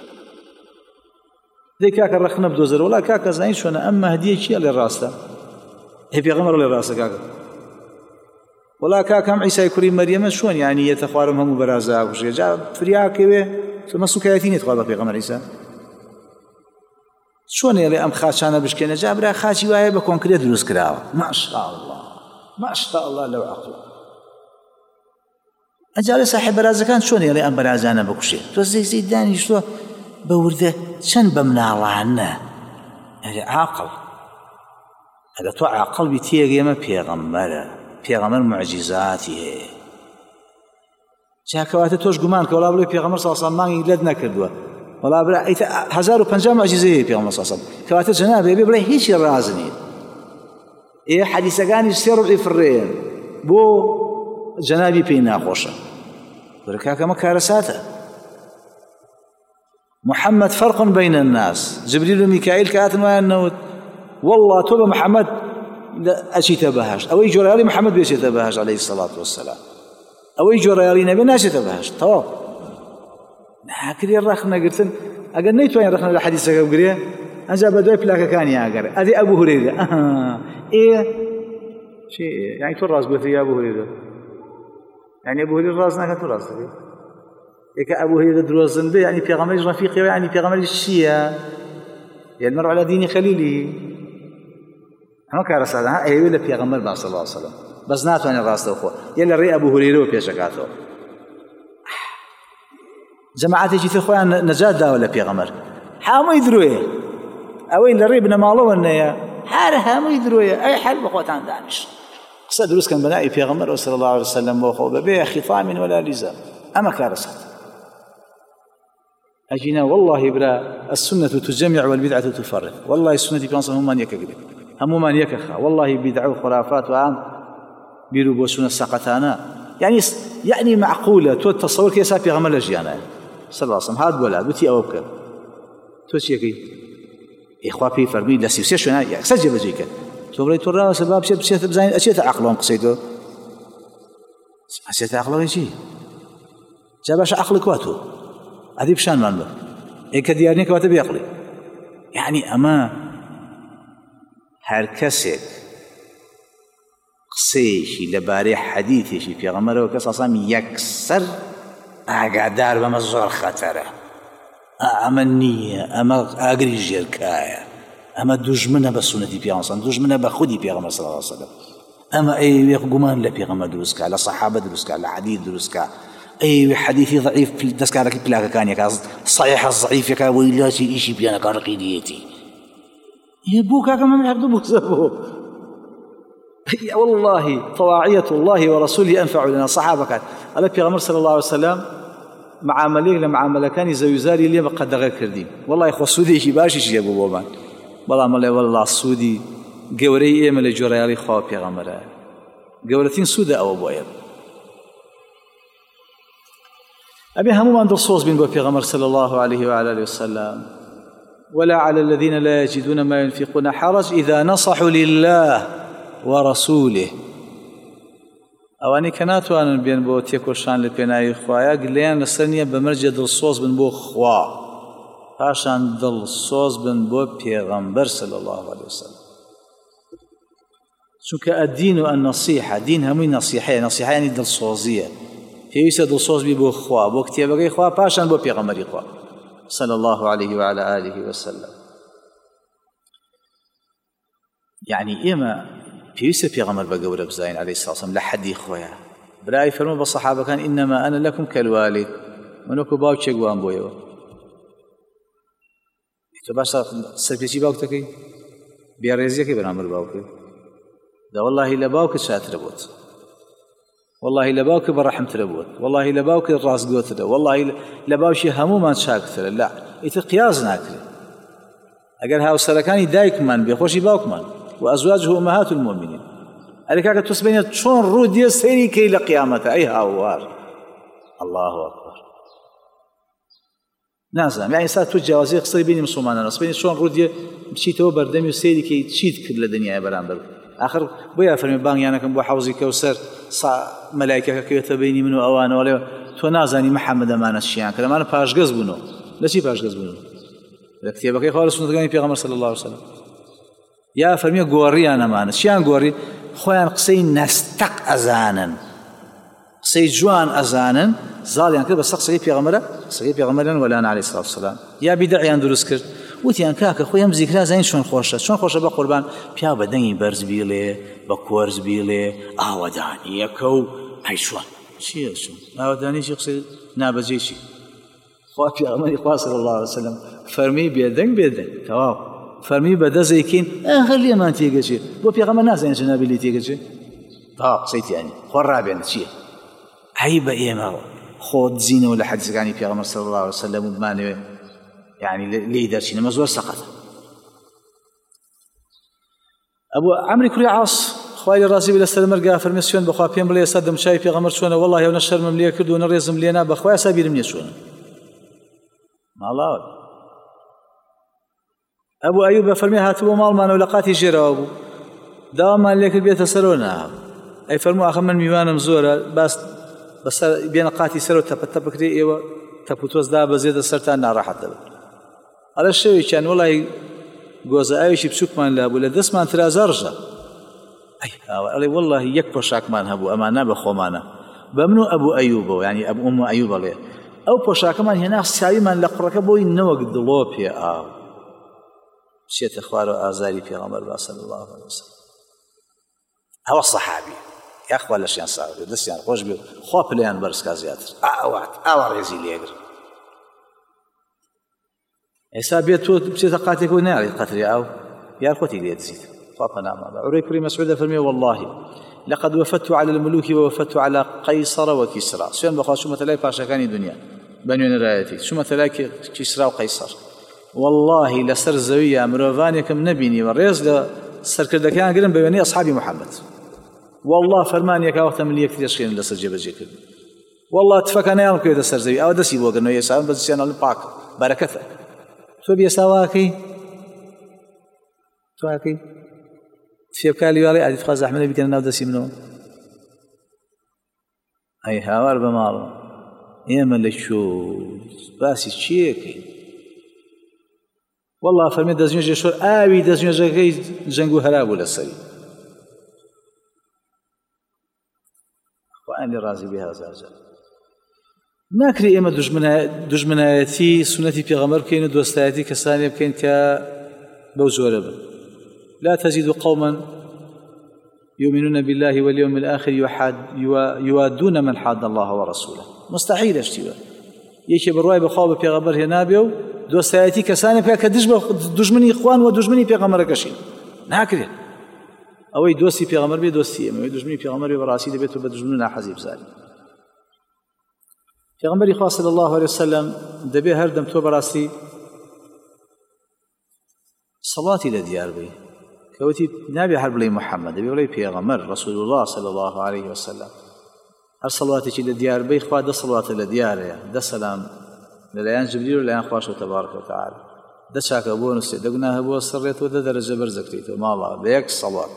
ذي كاكا رخنا بدوزر ولا كاكا زين شو أنا أما هدية شيء للراسة هي في غمر للراسة كاكا ولا كاكم عيسى كريم مريم شلون يعني يتخوارمهم برازا وش جاء فرياك به ثم سكايتين يتخوض في غمر عيسى شلون يلي أم خاشانا بشكينا جاء برا خاشي وهاي بكون كده دروس كراوة ما شاء الله ما شاء الله لو عقل أجل صاحب برازا كان شلون يلي أم برازانا بكشي توزي زيداني شلون بورده شن بمنا الله عنه يعني عاقل هذا تو عاقل بيتيجي ما بيغمره پیغمبر معجزاتی جا کواته توش گمان که ولا بله پیغمبر صلی الله علیه و سلم لد نکردوا ولا بله ایت هزار و پنجاه معجزه پیغمبر صلی الله علیه و سلم کواته جنابه بله هیچ راز نیست ای حدیثگانی سر فرین بو جنابی پینا خوشه برکا کما کارساته محمد فرق بين الناس جبريل وميكائيل كاتن وانه والله توبه محمد أشيت بهاش أو يجور يالي محمد بيشيت بهاش عليه الصلاة والسلام أو يجور يالي نبي ناشيت بهاش طواب هكذا الرخنا قلتن أقل نيت وين رخنا الحديث قبريه ئەنجا بە دوای پلاکەکانی ئاگەڕێ ئەدێ ئەبوو هورەیرە ئێ چی یعنی تۆ ڕاست گوتی ئەبوو هورەیرە یعنی ئەبوو هورەیرە ڕاست ناکات تۆ ڕاست دەکەی ئێکە ئەبوو هورەیرە درۆزنبێ یعنی پێغەمبەریش ڕەفیقیەوە یعنی پێغەمبەریش چییە یعنی المرء على دين خليله هەموو کارە سادە ئەوێ لە پێغەمبەر با صلی الله علیه وسلم بەس ناتوانێت ڕاستەوە خۆ یە لە ڕێ ئەبوو هورەیرەوە پێشەکاتەوە جەماعەتێکی تر خۆیان نەجات داوە لە پێغەمبەر هەمووی درۆیە ئەوەی لە ڕێ بنەماڵەوە نەیە هەر هەمووی درۆیە ئەی حەل بە خۆتان دانیش قسە دروستکەن بە ناوی پێغەمبەرەوە صلی الله علیه وسلم بۆ خۆ بەبێ خیطام ولا لیزام ئەمە کارە سادە أجينا والله برا السنة تجمع والبدعة تفرق والله السنة بيانصر هم من يكذب هم من يكخا والله بدعة وخرافات وعام بيرو بوسنا سقطانا يعني يعني معقولة تو تصور كيسا في غمل جيانا صلى الله عليه وسلم هاد ولا بتي أوبك تو شيء إخوة في فرمي لا سيسيشنا يعني سجل بجيك تو بريت الرا سباب شيء بشيء بزين أشياء عقلهم قصيدو أشياء عقلهم شيء جابش عقلك واتو هذه بشان مالبه هيك ديارني كواته بيقلي يعني أما هر كسك قصيشي لباري حديثي في غمره وكساسام يكسر أقدار بمزور خطره أما النية أما أقري جيركايا أما دجمنة بسنة بيانصان دجمنة بخودي بيغمر صلى الله عليه وسلم أما أي يقومان لبيغمر دروسكا لصحابة دروسكا لحديث دروسكا أي حديثي ضعيف في دسكارك بلاغ كان يكاز صحيح الضعيف يكا ويلا شيء شيء بيانا كان رقيديتي يبوك كما من عبد بوسبو والله طواعية الله ورسوله أنفع لنا صحابة كان على پیغمبر صلى الله عليه وسلم معاملة لمعاملة كان يزوزاري لي بقد غير كرديم والله إخوة السودي شي باشي شي أبو بومان والله مالي والله السودي قوري إيه مالي جوريالي خواه پیغمبر قورتين سودة أو بويب أبي هموم عند الصوص بين بيغمر صلى الله عليه وعلى آله وسلم ولا على الذين لا يجدون ما ينفقون حرج إذا نصحوا لله ورسوله أواني كانت وأنا بين بو تيكوشان لبيناي خوايا قليان لسرنيا بمرجع دل الصوص بين بو خوا عشان دل الصوص بين بو بيغمبر صلى الله عليه وسلم شو كالدين النصيحة دين همي نصيحة نصيحة يعني دل صوزية پێویستە دڵسۆز بی بۆ خوا بۆ کتێبەکەی خوا پاشان بۆ پێغەمبەری خوا صلى الله عليه وعلى آله وسلم يعني ئێمە پێویستە پێغەمبەر بە گەورە بزانین عليه الصلاة والسلام لە حەدی خۆیان برای فەرموو بە سەحابەکان ئینەما ئەنە لەکم کەلوالید من وەکو باوکێک وام بۆیەوە تۆ باشە سەرپێچی باوکتەکەی بێڕێزیەکەی بەرامبەر باوکت دا والله لە باوکت شاترە بۆت والله لباوك برحم تربوت والله لباوك الراس قوت والله لباوشي همو ما تشاكتر لا يتقياز ناكل اگر هاو سركاني دايك من بيخوشي باوك من وازواجه امهات المؤمنين عليك تسبين شلون رودي سيري كي لقيامته اي هاوار الله اكبر نازم يعني ساعه تجاوزي قصري بيني مسلمان نصبين شلون رودي مشيتو بردمي وسيري كي تشيد كل الدنيا برامبر آخر بويا فرمي بانيانا كم بو حوزي كوسر صا ملائكة كيوتا بيني منو أوان ولا تو نازاني محمد أمان الشيان كلام أنا باش قزبنو ليش باش قزبنو لكتيبك يا خالص نتقاني بيغمر صلى الله عليه وسلم يا فرمي قوري أنا مان شيان قوري خويا قصي نستق أزانا قصي جوان أزانا زال يعني كده بس قصي بيغمر قصي بيغمر ولا أنا عليه الصلاة والسلام يا بدعي أندرس كرت وتیان کاکە خۆیان زیکرا زین چۆن خۆشە چۆن خۆشە بە قوربان پیا بە دەنگی بەرز بیڵێ بە کۆرز بیڵێ ئاوەدانیەکە و ئەی چۆن چییە چۆن ئاوەدانیشی قسەی نابەجێشی خوا پێغەمبەری خوا صلی الله علیه وسلم فەرمی بێدەنگ بێدەنگ تەواو فەرمی بە دەزێکین هەر لێمان تێگەچێت بۆ پێغەمبەر نازانێت چ نابێ لێ تێگەچێت تەواو قسەی تیانی خۆ ڕابێنێت چییە ئەی بە ئێمەوە خۆت زینەوە لە حەدیثەکانی پێغەمبەر صلی الله علیه وسلم و بمانەوێ يعني ليدر شنو مزور سقط ابو عمرو كري عاص خوالي راسي بلا سلام رجع فرميسيون بخوا بيم بلا صدم شاي في غمر شونه والله يا نشر ممليه كردو نريزم لينا بخوا سابير من شونه ما الله ابو ايوب فرمي هاتوا مال ما لقاتي جرابو دام لك البيت سرونا اي فرموا اخ من ميوان مزوره بس بس بين قاتي سرو تبتبكري ايوه تبوتوز دا بزيد سرتان راحت على الشيء كان والله گۆزە ئاویشی بچووکمان لابوو لە دەستمان ترازە ڕژە ئەڵێ وەڵڵاهی یەک پۆشاکمان هەبوو ئەمانە بە خۆمانە بە من و ئەبوو ئەیوبەوە ینی ئەبوو ئوم ئەیوب بەڵێ ئەو پۆشاکەمان هێنا ساویمان لە قوڕەکە بۆی نەوەک دڵۆ پێ ئاو بچێتە خوارەوە ئازاری پێغەمبەر صلی الله علیه وسلم ئەوە سەحابی یاخوا لەشیان ساوێ دەستیان خۆش بێ خوا پلەیان بەرزکا زیاتر ئاوات ئاوا ڕێزی لێگر ئێستا بێت تۆ بچێتە قاتێک و ناڵێت قەتری ئاو یار خۆتی لێ دزیت خوا پەناما بە عورەی کوڕی مەسعود فەرمێ والله لقد وفدت على الملوك ووفدت على قيصر وكسرى سوێن بەخوا چوومەتە لای پاشەکانی دنیا بە نوێنەرایەتی چوومەتە لای کیسرا و قەیسەر والله لەسەر زەویە مرۆڤانێکم نەبینیوە ڕێز لە سەرکردەکان گرن بە وێنەی ئەسحابی محەممەد والله فەرمانێکا وەختە من یەکتری دەشێنن لەسەر جێبەجێکردن والله تفەکانیان بکوێتە سەر زەوی ئەوە دەستی بۆ گرنەوە ئێستا بەدەستیانەڵ پاک بەرەکەتە تۆ بێستا واکەی تۆ واکەی فێبکا لیواڵی ئادی تخوا زەحمەتە بیکەنە ناو دەستی منەوە ئەی هاوار بە ماڵە ئێمە لە چۆ باسی چیەکەین والله فەرمێ دەستنوێژێ شۆر ئاوی دەستنوێژەکەی جەنگ و هەرا بوو لەسەری خوایان لێ ڕازی بێ هەزار جار ناکرێ ئێمە دوژمنایەتی سونەتی پێغەمبەر بکەین و دۆستایەتی کەسانێ بکەین کە بەو جۆرە بن لا تجد قوما يؤمنون بالله واليوم الآخر يوادون من حاد الله ورسوله مستحيل اشتباه یەکێ بڕوای بەخوا بە پێغەمبەر هێنابێ و دۆستایەتی کەسانێک بکات کە دژ بە دوژمنی خوان و دوژمنی پێغەمبەرەکەشین ناکرێت ئەوەی دۆستی پێغەمبەر بێ دۆستی ئێمە ئەوەی دوژمنی پێغەمبەر بێ بەڕاستی دەبێت و بە دوژمن و ناحەزی بزانین پێغەمبەری خوا صلی الله علیه وسلم دەبێ هەردەم تۆ بەڕاستی سەڵاتی لە دیار بێ کەوتی نابێ هەر بڵێ محەممەد دەبێ بڵێ پێغەمبەر رسول الله صلی الله علیه وسلم هەر سەڵاتێکی لە دیار بێ خوا دە سەڵاتە لە دیارەیە دە سەلام لەلایەن جبریل و لەلایەن خواشەوە تەبارەکە وتەعالا دە چاکە بۆ نووسێ دە گوناهە بۆ سڕێتەوە دە دەرەجە بەرزەکرێتەوە ماڵا بە یەک سەڵات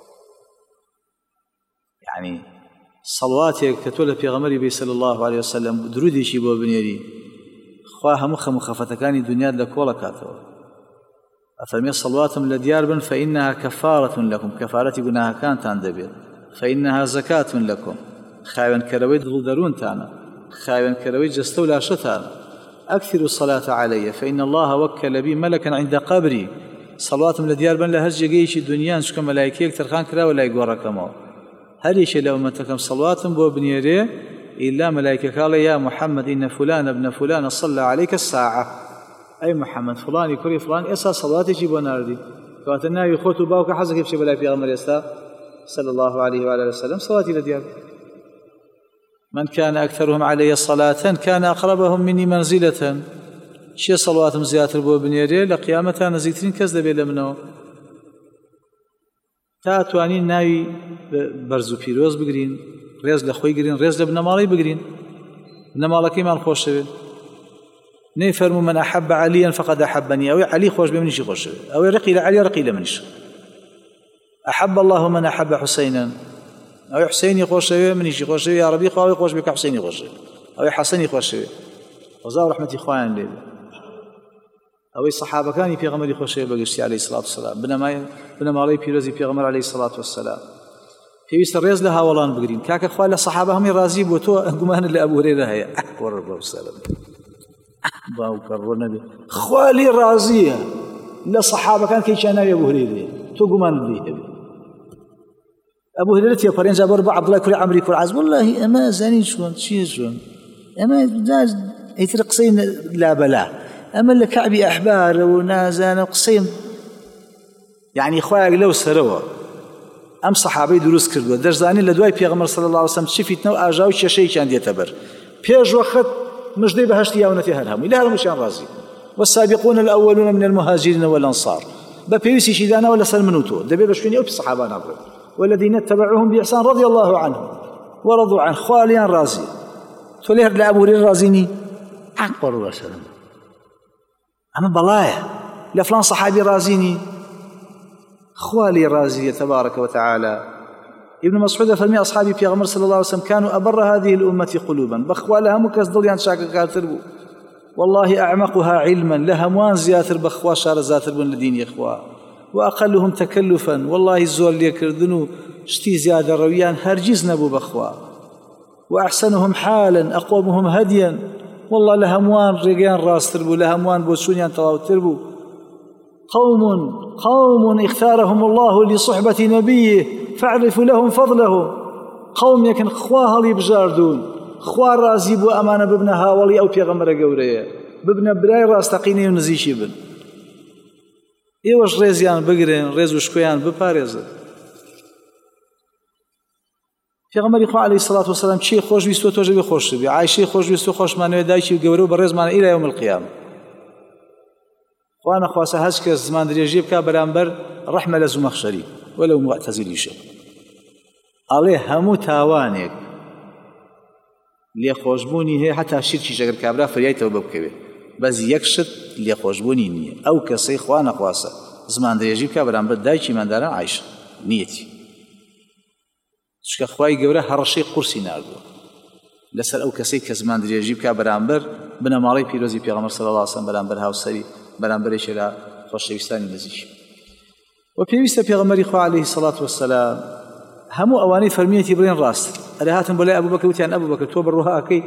یعنی سەڵاتێک کە تۆ لە پێغەمبەری بێ صلی الله علیه وسلم درودێکی بۆ بنێری خوا هەموو خەم و خەفەتەکانی دنیات لە کۆڵە کاتەوە ئەفەرمێ سەڵواتم لە دیار بن فإنها كفارة لكم کەفارەتی گوناهەکانتان دەبێت فإنها زەکات لكم خاوێنکەرەوەی دڵ و دەروونتانە خاوێنکەرەوەی جەستە و لاشەتانە أكثر الصلاة علي فإن الله وكل بي ملكا عند قبري صلواتم لە دیار بن لە هەر جێگەیەکی دنیان چکە مەلایکەیەک تەرخان کراوە لای گۆڕەکەمەوە هەریشە لە ئومەتەکەم صلواتم بۆ بنێرێ إلا ملائكة يا محمد إن فلان ابن فلان صلى عليك الساعة أي محمد فلان كوري فلان إسا صلاتي جيبوا ناردي كواتنا يخوتوا باوك حزك يبشي بلا في غمر يستا صلى الله عليه وعلى وسلم صلاتي لديار من كان أكثرهم علي صلاة كان أقربهم مني منزلة شي صلواتهم زيادة بو بنيري لقيامتها نزيتين كذب إلى منه تاتوانين ناوي برزو بيروز بقرين رێز لە خۆی گرین ڕێز لە بنەماڵی بگرین بنەماڵەکەیمان خۆش شەوێت نەیفەرموو من أحب عليا فقد أحبني ئەوەی علی خۆش بێ منیشی خۆش شەوێت ئەوەی ڕقی لە علی ڕقی لە منیش أحب الله من أحب حسينا ئەوەی حسینی خۆش شەوێ منیشی خۆش شەوێ یا ڕەبی خواوەی خۆش بێ کە حسینی خۆش شەوێ ئەوەی حەسەنی خۆش شەوێ ڕەزا و ڕەحمەتی خوایان لێ بێ ئەوەی سەحابەکانی پێغەمبەری خۆش شەوێ بەگشتی عەلەیهی سڵات وسەلام بنەماڵەی پیرۆزی پێغەمبەر عەلەیهی سڵات وسەلام پێویستە ڕێز لە هاوڵان بگرین کاکە خوا لە سەحابە هەمووی ڕازی بۆ تۆ گومانت لە ئەبوو هورەیرە هەیە وەڕە بەو سەلەم باوکە ڕۆ نەبێ خوا لێ ڕازیە لە سەحابەکان کەیچیان ناوی ئەبوو هورەیرە تۆ گومانت لێ هەبێ ئەبوو هورەیرە تێپەڕێنجا بەر بە عەبدوڵای کوڕی عەمری کوڕ عەز وەڵڵاهی ئەمە زانین چۆن چییە چۆن ئەمە ئەیتر قسەی لابەلا ئەمە لە کەعبی ئەحبارە و نازانە قسەی یعنی خوایەک لەو سەرەوە ئەم سەحابەی دروست کردووە دەشزانین لە دوای پێغەمبەر صلی الله علیه وسلم چی فیتنە و ئاژا و کێشەیەکیان دێتە بەر پێش وەخت مژدەی بەهەشتی یاونەتی هەر هەمووی لە هەمووشیان ڕازی والسابقون الأولون من المهاجرين والأنصار بەپێویستیشی داناوە لەسەر من و تۆ دەبێت بە شوێنی ئەو سەحابانە بڕێت والذين اتبعوهم بإحسان رضي الله عنهم ورضوا عنه خوالیان ڕازی تۆ لێر لە ئەبوو هورەیرە ڕازی نی ئەکبەر وەسەلەم ئەمە بەڵایە لە فڵان سەحابی ڕازی نی خوالي رازية تبارك وتعالى ابن مسعود فرمي أصحابي في غمر صلى الله عليه وسلم كانوا أبر هذه الأمة قلوبا بخوالها مكس ضليان شاكا كاتربو والله أعمقها علما لهموان زياتر بخوا شار زاتر بن لدين يخوا وأقلهم تكلفا والله الزول ليكردنو شتي زيادة رويان هرجز نبو بخوا وأحسنهم حالا أقومهم هديا والله لهموان رقيان راس تربو لهموان بوسونيان تراو تربو قوم قوم اختارهم الله لصحبة نبيه فاعرفوا لهم فضله قوم يكن خواها لي بجاردون خوا رازي بو أمانة ببنا هاولي أو بيغمرة قورية ببنا براي راستقيني ونزيشي بن إيوش ريزيان بقرين ريز وشكويان بباريزة پیغمبری خو علیه الصلاة والسلام چی خوش بیستو تو جبی خوش بی عایشه خوش بیستو خوش مانوی دایچی گورو برز مان الى يوم القيامه وانا خواسه هش که زمان دریجی بک برانبر رحمه لزمخشری ولو معتزلی شه علی همو تاوانک لی خوشبونی هی حتی شرکی جگر کابرا فریای توبه بکوی بس یکشت لی خوشبونی نیه او کسی خوانا خواسه زمان دریجی بک برانبر دایچی من دارن عایشه نیتی شکه خوای گوره هرشی قرصی نردو لسر او کسی که زمان دریجی بک برانبر بنماری پیروزی پیغمبر صلی الله علیه و سلم برانبر هاوسری برانبرش را خوشویستانی نزیک و پیوسته پیغمبری خو علیه الصلاة والسلام همو اوانی فرمیتی برین راست الهاتن بلای ابو بکر وتیان ابو بکر تو بروها کی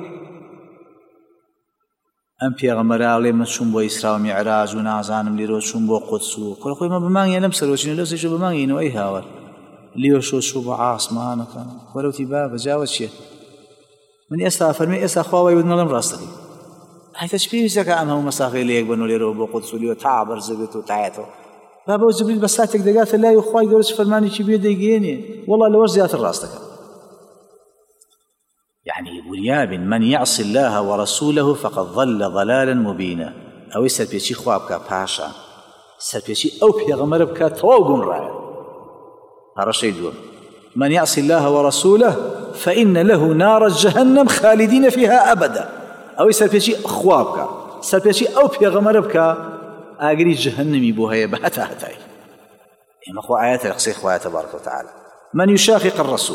ام پیغمبر علی من چون با اسراء و معراج و نازانم لیرو چون با قدس و کل خوی ما بمانگی نمسر و چنین لوسی شو بمانگی نو ای هاور لیو شو شو با عاصمان کن ولو تیبا بجاوز چیه من اسا فرمی اسا خواهی بدن لم راستی هاي تشبيه زكاة أمهم مسافة ليك بنو ليرو بقدس وليو تعبر زبطو تعيتو بابا جبريل بساتك دقات الله يخواي قولش فرماني شبيه دقيني والله لو زيات الراس دقا يعني ولياب من يعصي الله ورسوله فقد ضل ضلالا مبينا أو يسر بيشي خوابك باشا سر بيشي أو بيغمر بك توقن رأي هذا شيء دوم من يعصي الله ورسوله فإن له نار جهنم خالدين فيها أبدا أو سرپیچی خواب کا سرپیچی أو پیغمبر بکا آگری جهنمی بوهی بهتا هتای إما خو آيات رقصي خواه تبارك وتعالى من يشاقق الرسول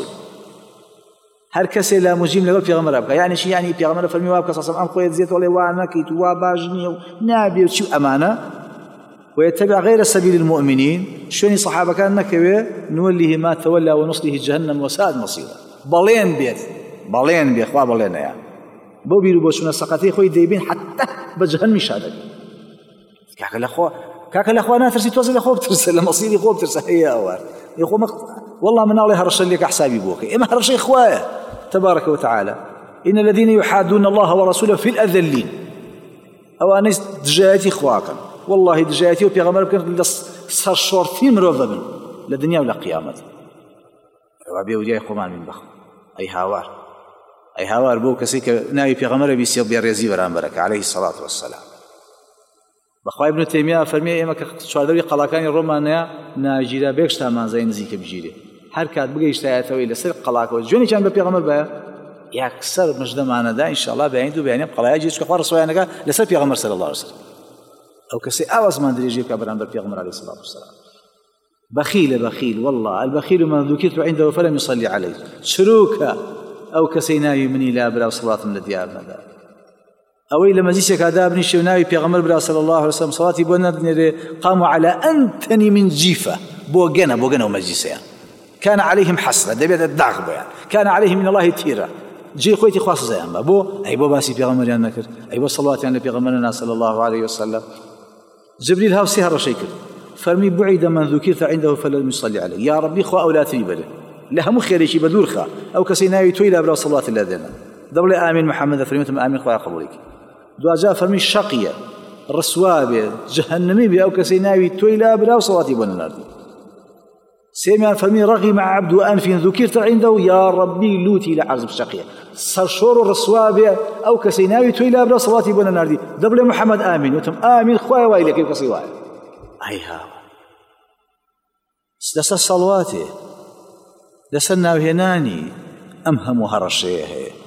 هر کسی لا مجیم لگو پیغمبر بکا يعني شي يعني پیغمبر فرمی وابکا صلى الله عليه وسلم خويت زيت ولی وانكيت واباجني ونابي وشي أمانة ويتبع غير سبيل المؤمنين شوني صحابة كان نكوي نوليه ما تولى ونصله جهنم وساد مصيره بلين بيت بلين بيت خواه بلين يعني بو بیرو باشون سقطی خوی دیبین حتی بجهن میشادی کاکل اخوا کاکل اخوا ناترسی توزی لخوب ترسل لمصيري خوب ترسل هي اوار يخو مق... والله من الله هرشل لك حسابي بوكي اما هرشي اخويا تبارك وتعالى ان الذين يحادون الله ورسوله في الاذلين او انس دجاتي اخواكم والله دجاتي وبيغمر كان صار شورتين مرضبن لدنيا ولا قيامه وابي وجاي خمان من بخ اي هاوار أي هوار بو كسي كناوي بيغمر بيسيو بيرزي برانبرك عليه الصلاة والسلام بخوا ابن تيمية فرمي إما كشواردوي قلاكاني رومانيا ناجيرا بيكشتا مانزاي نزيك بجيري هر كات بقى يشتاياتوي لسر قلاكو جوني كان بيغمر بها يكسر مجد معنا دا إن شاء الله بعيندو بعيني بقلايا جيش كخوار رسويانك لسر بيغمر صلى الله عليه وسلم أو كسي أواز من دريجي كبرانبر بيغمر عليه الصلاة والسلام بخيل بخيل والله البخيل من ذكرت عنده فلم يصلي عليه شروكا أو كسيناوي مني لا برا صلاة من الديار ماذا أو إلى مزيشك أدابني شوناوي بيغمر برا صلى الله عليه وسلم صلاتي بونا قاموا على أنتني من جيفة بوغنا بوغنا ومجيسيان كان عليهم حسرة دبيت الداغبو يعني كان عليهم من الله تيرا جي خويتي خاص زيان بو أي بو باسي بيغمر يعني نكر أي بو صلوات يعني بيغمرنا صلى الله عليه وسلم جبريل هاو سيهر شيكر فرمي بعيد من ذكرت عنده فلم يصلي عليه يا ربي خوا أولاتي بله لها مخيري شي بدورخا أو كسيناوي تويلا برا صلاة الذين دولة آمين محمد فرميتم آمين خوايا قبولك دعا جاء فرمي شقية رسوابة جهنمي بي أو كسيناوي تويلا برا صلاة بنا ناردي سيميان فرمي رغم عبد وأنف ذكرت عنده يا ربي لوتي لعزب شقية سرشور الرسوابة أو كسيناوي تويلا برا صلاة بنا ناردي دولة محمد آمين وتم آمين خوايا وايلك يبقى صواي أي ها سلسة صلواته لسنا وهناني أمهم هرشيه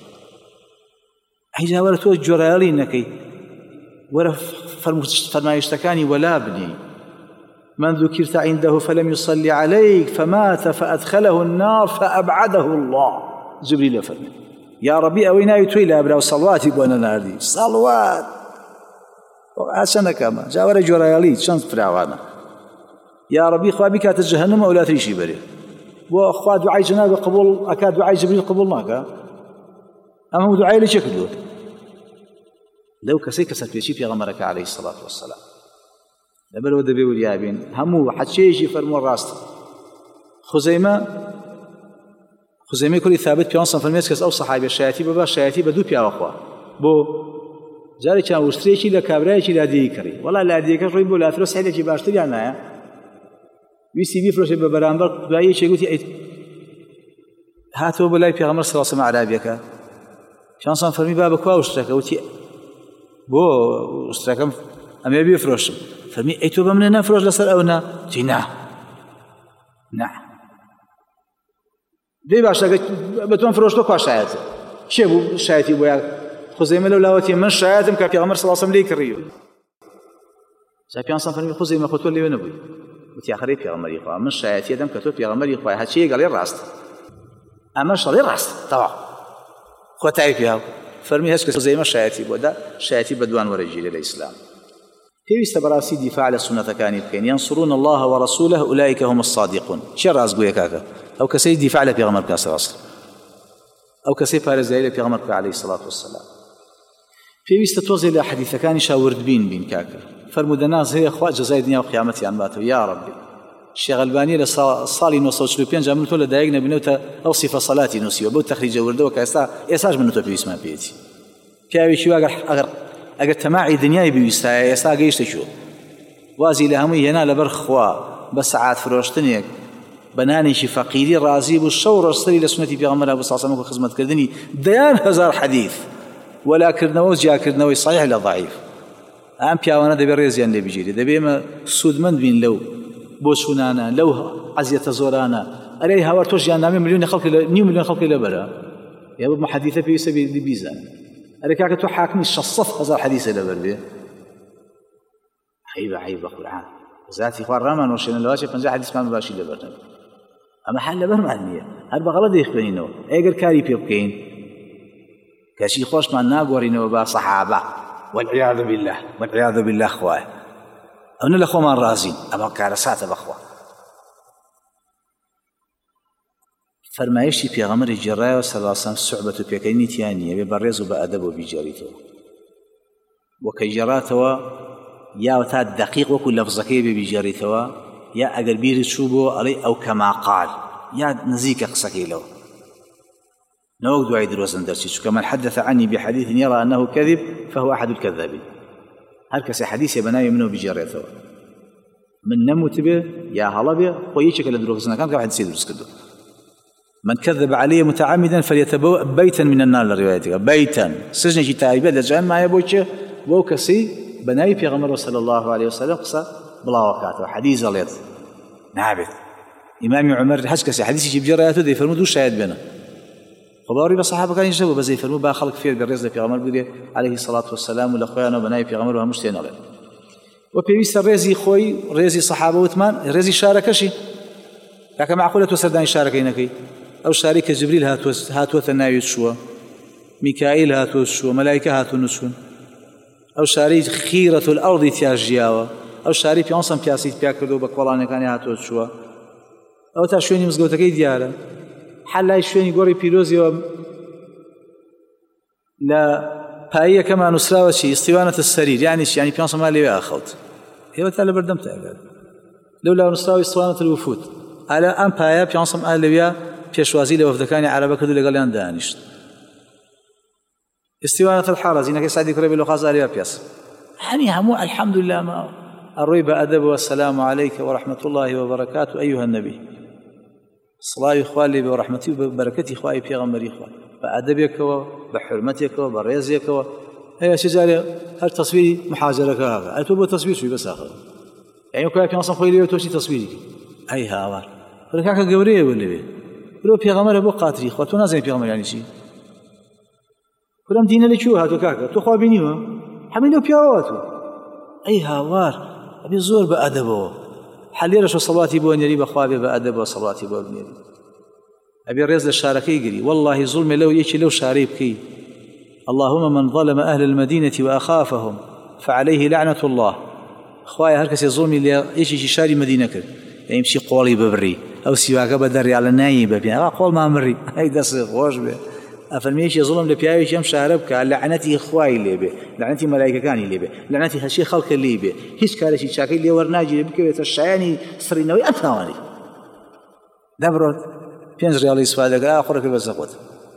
عيجا ولا تو جرالي نكي ولا فرما يشتكاني ولا ابني من ذكرت عنده فلم يصلي عليك فمات فأدخله النار فأبعده الله جبريل فرمي يا ربي أوينا يتويل أبرا وصلواتي بوانا ناردي صلوات ئاسانەکەمە جاوەرە جۆرایاڵی چەند فراوانە یا ڕەبی خوا بیکاتە جەهەنەم ئەو لاتریشی بەرێ بۆ خوا دوعای جەنابە قبوڵ ئەکات دوعای جبریل قبوڵ ناکە ئەمە هەموو دوعای لەکێ کردووە لەو کەسەی کە سەرپێچی پێغەمبەرەکە عەلەیهی سەڵات وەسەلام لەبەرەوە دەبێ وریابین هەموو حەجێژی فەرمووە ڕاستە خوزەیمە خوزەیمەی کوڕی ثابت پیانسان فەرمێت کەس ئەو سەحابە شایەتی بەبا شایەتی بە دوو پیاوە خوا بۆ جارێکیان وشترێکی لە کابرایەکی لادیەی کڕی وەڵا لادیەکەش ڕۆی بۆ لافرۆ سەیلێکی باشتریان نایە ویستی بیفرۆشێ بە بەرامبەر دواییەکی گوتی ئەی هاتەوە بۆ لای پێغەمبەر صلی الله علیه و سلم عرابیەکە پیانسان فەرمی با بە کوا وشترەکە وتی بۆ وشترەکەم ئەمێ بیفرۆشم فەرمی ئەی تۆ بە منە نەفرۆش لەسەر ئەو نا وتی نا نا دەی باشە بە تۆم فرۆشتۆ کوا شایەتە کێ بوو شایەتی بۆ یا خوزەیمە لەو لاوەتی من شایەتم کە پێغەمبەر صلی الله علیه و سلم لێی کڕیوە جا پیانسان فەرمی خوزەیمە خۆ تۆ لێوێ نەبووی وتی ئاخەرەی پێغەمبەری خوا من شایەتی دەم کە تۆ پێغەمبەری خوای هەرچی گەڵێ ڕاستە ئەمە شەڵی ڕاستە تەواو خۆ تاوی پێیاو فەرمی هەست کە خوزەیمە شایەتی بۆ دا شایەتی بە دوان وەرەگیرێ لە ئیسلام پێویستە بەڕاستی دیفاع لە سونەتەکانی بکەین ينصرون الله ورسوله أولئك هم الصادقون چێ ڕاستگویە کاکە ئەو کەسەی دیفاع لە پێغەمبەر بکات ڕاست ئەو کەسەی پارێزایی لە پێغەمبەر بکات عەلەیهی سەڵات وەسەلام پێویستە تۆزێ لە حەدیثەکانی شاوردبین بین کاکە فەرمودەناز هەیە خوا جەزای دنیا و قیامەتیان باتەوە یا ڕەبی شێخ ئەلبانی لە ساڵی نۆ سەد و چل و پێنج من تۆ لە دایک نەبینەوتە ئەو سیفە سەلاتی نووسیوە بەو تەخریجە وردەوە کە ئێستا ئێستاش من تۆ پێویستمان پێیەتی پیاوێکی وا ئەگەر ئەگەر تەماعی دنیای بویستایە ئێستا گەیشتە چوە وازی لە هەمووی هێنا لەبەر خوا بە سەعات فرۆشتنێک بەنانێکی فەقیری ڕازی بوو شەو ڕۆژتری لە سنەتی پێغەمبەر بە ساسەمە و خزمەتکردنی دەیان هەزار حەدیث وەلاکردنەوە و جیاکردنەوەی صحیح لە ضعیف ئەم پیاوانە دەبێ ڕێزیان لێ بگیرێ دەبێ ئێمە سوودمەند بین لەو بۆ چوونانە لەو عەزیەتە زۆرانە ئەرەی هاوار تۆ ژیاننامەی ملیۆنی خەڵکی نیو ملیۆن خەڵکی لەبەرە یا بۆ حەدیثە پێویستە بیزانن ئەرێ کاکە تۆ حاکمی شەش هەزار حەدیثە لەبەر بێ عیبە عیبە قورعان ذاتی خوا ڕامان وەشێنە لەواشێ پەنجا حەدیثمان باشی لەبەرن ئەمە حال لەبەرمان نییە هەر بەغەڵەت دەیخوێنینەوە ئەگەر کاری پێ بکەین کەچی خۆشمان ناگۆڕینەوە با سەحابە والعیاذ بالله والعیاذ بالله خوایە ئەوە لە خۆمان ڕازین ئەمە کارە ساتە بەخوا فەرمایشی پێغەمبەری جێڕایەوە سەڵڵاهو عەلەیهی وسەلەم سوحبەت و پێکەنینی تیان نییە بێ بەڕێز و بە ئەدەب و بیجاریتەوە وە کە جێڕاتەوە یا تا دقیق وەکو لەفزەکەی بێ بیجاریتەوە یا ئەگەر بیرت چوو بۆ ئەڵێ ئەو کەما قال یا نزیکە قسەکەی لەوە نەوەک دوای درۆزن دەرچی چونکە من حدث عني بحديث يرى أنه كذب فهو أحد الكذابين هەر کەسێ حەدیثێ بە ناوی منەوە بیجێڕێتەوە من نەموت بێ یا هەڵە بێ خۆی یەکێکە لە درۆزنەکان کە حەدیثی دروست کردو من كذب علي متعمدا فليتبوأ بيتا من النار لروايتك بيتا سجنێکی تایبەت لە جەهەنەمایە بۆ چێ بۆ کەسی بە ناوی پێغەمبەر صلی الله عليه وسلم قسە بڵاو کاتەوە حەدیث دەڵێت نابێت ئیمامی عومەر هەچ کەسێ حەدیثێکی بجێڕایەتەوە دەیفەرموو دوو شایەت بێنە خباری بە سەحابەکانی شەبوو بەزەی فەرموو با خەڵک فێر بە ڕێز لە پێغەمبەر بگرێ عەلەیهی سەڵات وەسەلام و لە خۆیانەوە بە ناوی پێغەمبەر و هەموو شتێ نەڵێن و پێویستە ڕێزی خۆی ڕێزی سەحابە وتمان ڕێزی شارەکەشی کاکە معقولە تۆ سەردانی شارەکەی نەکەی ئەو شاری کە جبریل هاتووەتە ناوی چووە میکائیل هاتووە چووە مەلایکە هاتوون چوون ئەو شاری خیرەت الئەڕضی تیا ژیاوە ئەو شاری پیانسەم پیاسی پیا کردەوە بە کۆڵانەکانی هاتووە چووە ئەو تا شوێنی مزگەوتەکەی دیارە حال لای شوێنی گۆڕی پیرۆزیەوە لە پاییەکەمان نووسراوە چی ئیستیوانەتە سەریر یعنی چی یعنی پیانسەمان لێوێ ئاخەوت ئێوە تا لەبەردەم تاگات لەولا نووسراوە ئیستیوانەتە الوفود ئالا ئەم پایە پیانسەم ئا لەوێ پێشوازی لە وەفدەکانی عەرەبە کردو لەگەڵیان دانیشت ئیستیوانەتە الحارە زینەکەی سعدی کوڕی بێلۆخازاریە پیاس هەنی هەموو الحەمدولله ما ئەڕۆی بە ئەدەب وەسەلام عەلەیکە وەڕەحمەت الله وبەرەکاتو ئەیها النەبی سڵاوی خوا لێ بێ و ڕەحمەتی و بەرەکەتی خوای پێغەمبەری خوا بە ئەدەبێکەوە بە حورمەتێکەوە بە ڕێزێکەوە هەیە چ جارێ هەر تەسویری محاجەرەکە هاکە ئەی تۆ بۆ تەسویر چووی بەس ئاخر یعنی وەکو پیانسەم خۆی لێوێ تۆچی تەسویری ئەی هاوار بەرە کاکە گەورەیەوە لەوێ برۆ پێغەمبەرە بۆ قاتری خوا تۆ نازانێ پێغەمبەر یانی چی کورەم دینە لەکوێوە هاتووە کاکە تۆ خوا بینیوە هەمووی لەو پیاوە هاتووە ئەی هاوار ئەبێ زۆر بە ئەدەبەوە حەلێرەشە سەڵاتی بۆ نێری بەخوا بێ بە ئەدەبەوە سەڵاتی بۆ بنێری ئەبێ ڕێز لە شارەکەی گری والله زوڵمێ لەو یەکی لەو شارەی بکەی اللهم من ظلم أهل المدينة وأخافهم فعليه لعنة الله. خوايا هركس يظلمي اللي إيش إيش شاري مدينة كر يعني يمشي قولي ببري أو سواك بدري على نايب بيا قول ما مري هاي دس خوش به أفرميش يظلم لبيايش يم شاربك لعنتي خواي اللي به لعنتي ملائكة كان اللي به لعنتي هالشي خلق اللي به هيش كارشي شاكي اللي ورناجي بكبيت الشياني سرينوي أثناني دبرت بينز ريالي سفادك آخرك بزقوت.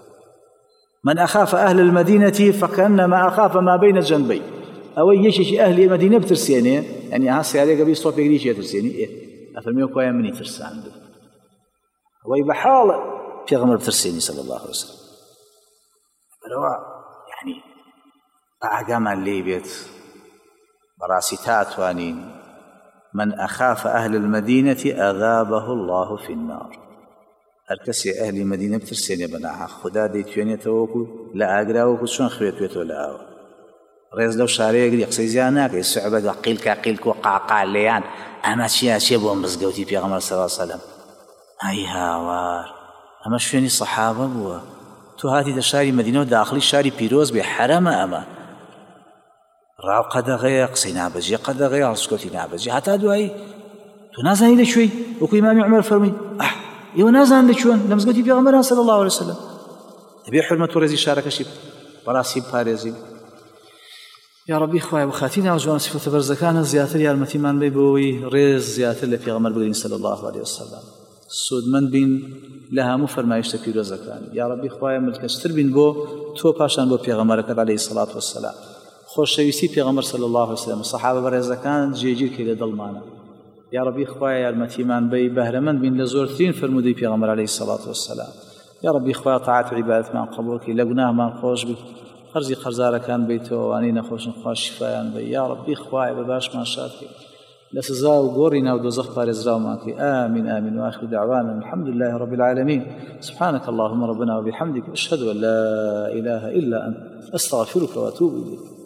من أخاف أهل المدينة فكأنما أخاف ما بين الجنبين أو يشيش أهل المدينة بترسيني يعني هاسي عليك بي صوت يقريش يترسيني إيه أفرميو كوايا مني ترسان به هو يبحال في غمر بترسيني صلى الله عليه وسلم بلوا يعني أعقام اللي بيت براسيتات وانين من أخاف أهل المدينة أذابه الله في النار. هركسي أهل المدينة بترسيني بناها خدا ديتويني توكو لا أقراوكو شون خويتويتو لا أو رئيس لو شارع يقول يقصي زيانك الصعبة وقيل كقيل وقعقع ليان أما شيء شيء بوم بزقوتي في غمر صلى الله عليه وسلم أي هاوار أما شويني صحابة بوا تو هاتي دشاري مدينة وداخلي شاري بيروز بحرم أما راو قد غير قصينا بزي قد غير عسكوتي نابزي حتى دواي تو نازن إلى شوي وكو إمام عمر فرمي أح يو نازن لشون لمزقوتي في غمر صلى الله عليه وسلم أبي حرمة ورزي شارك شيء براسي بارزي يا ربي خواهي وخاتينا وجوان صفة برزكان زياتر يا المتيمان بيبوي ريز زياتر لفي غمر بقرين صلى الله عليه وسلم سود من بين لها مفر ما يشتكي رزكان يا ربي خواهي ملكشتر بين بو تو باشان بو پیغمبرك عليه الصلاة والسلام خوش شويسي پیغمبر صلى الله عليه وسلم الصحابة برزكان جيجير كده ضلمانا يا ربي خواهي يا المتيمان بي بهرمن بين لزورتين فرمودي پیغمبر عليه الصلاة والسلام يا ربي خواهي طاعت عبادت ما قبولك لقناه ما خوش بي خرزي خرزارة كان بيته واني نخوش نخواش شفايان بي يا ربي خواهي بباش ما شاكي لسزا وقورنا ودوزخ بارزراو ماكي آمين آمين وآخر دعوانا الحمد لله رب العالمين سبحانك اللهم ربنا وبحمدك أشهد أن لا إله إلا أنت أستغفرك وأتوب إليك.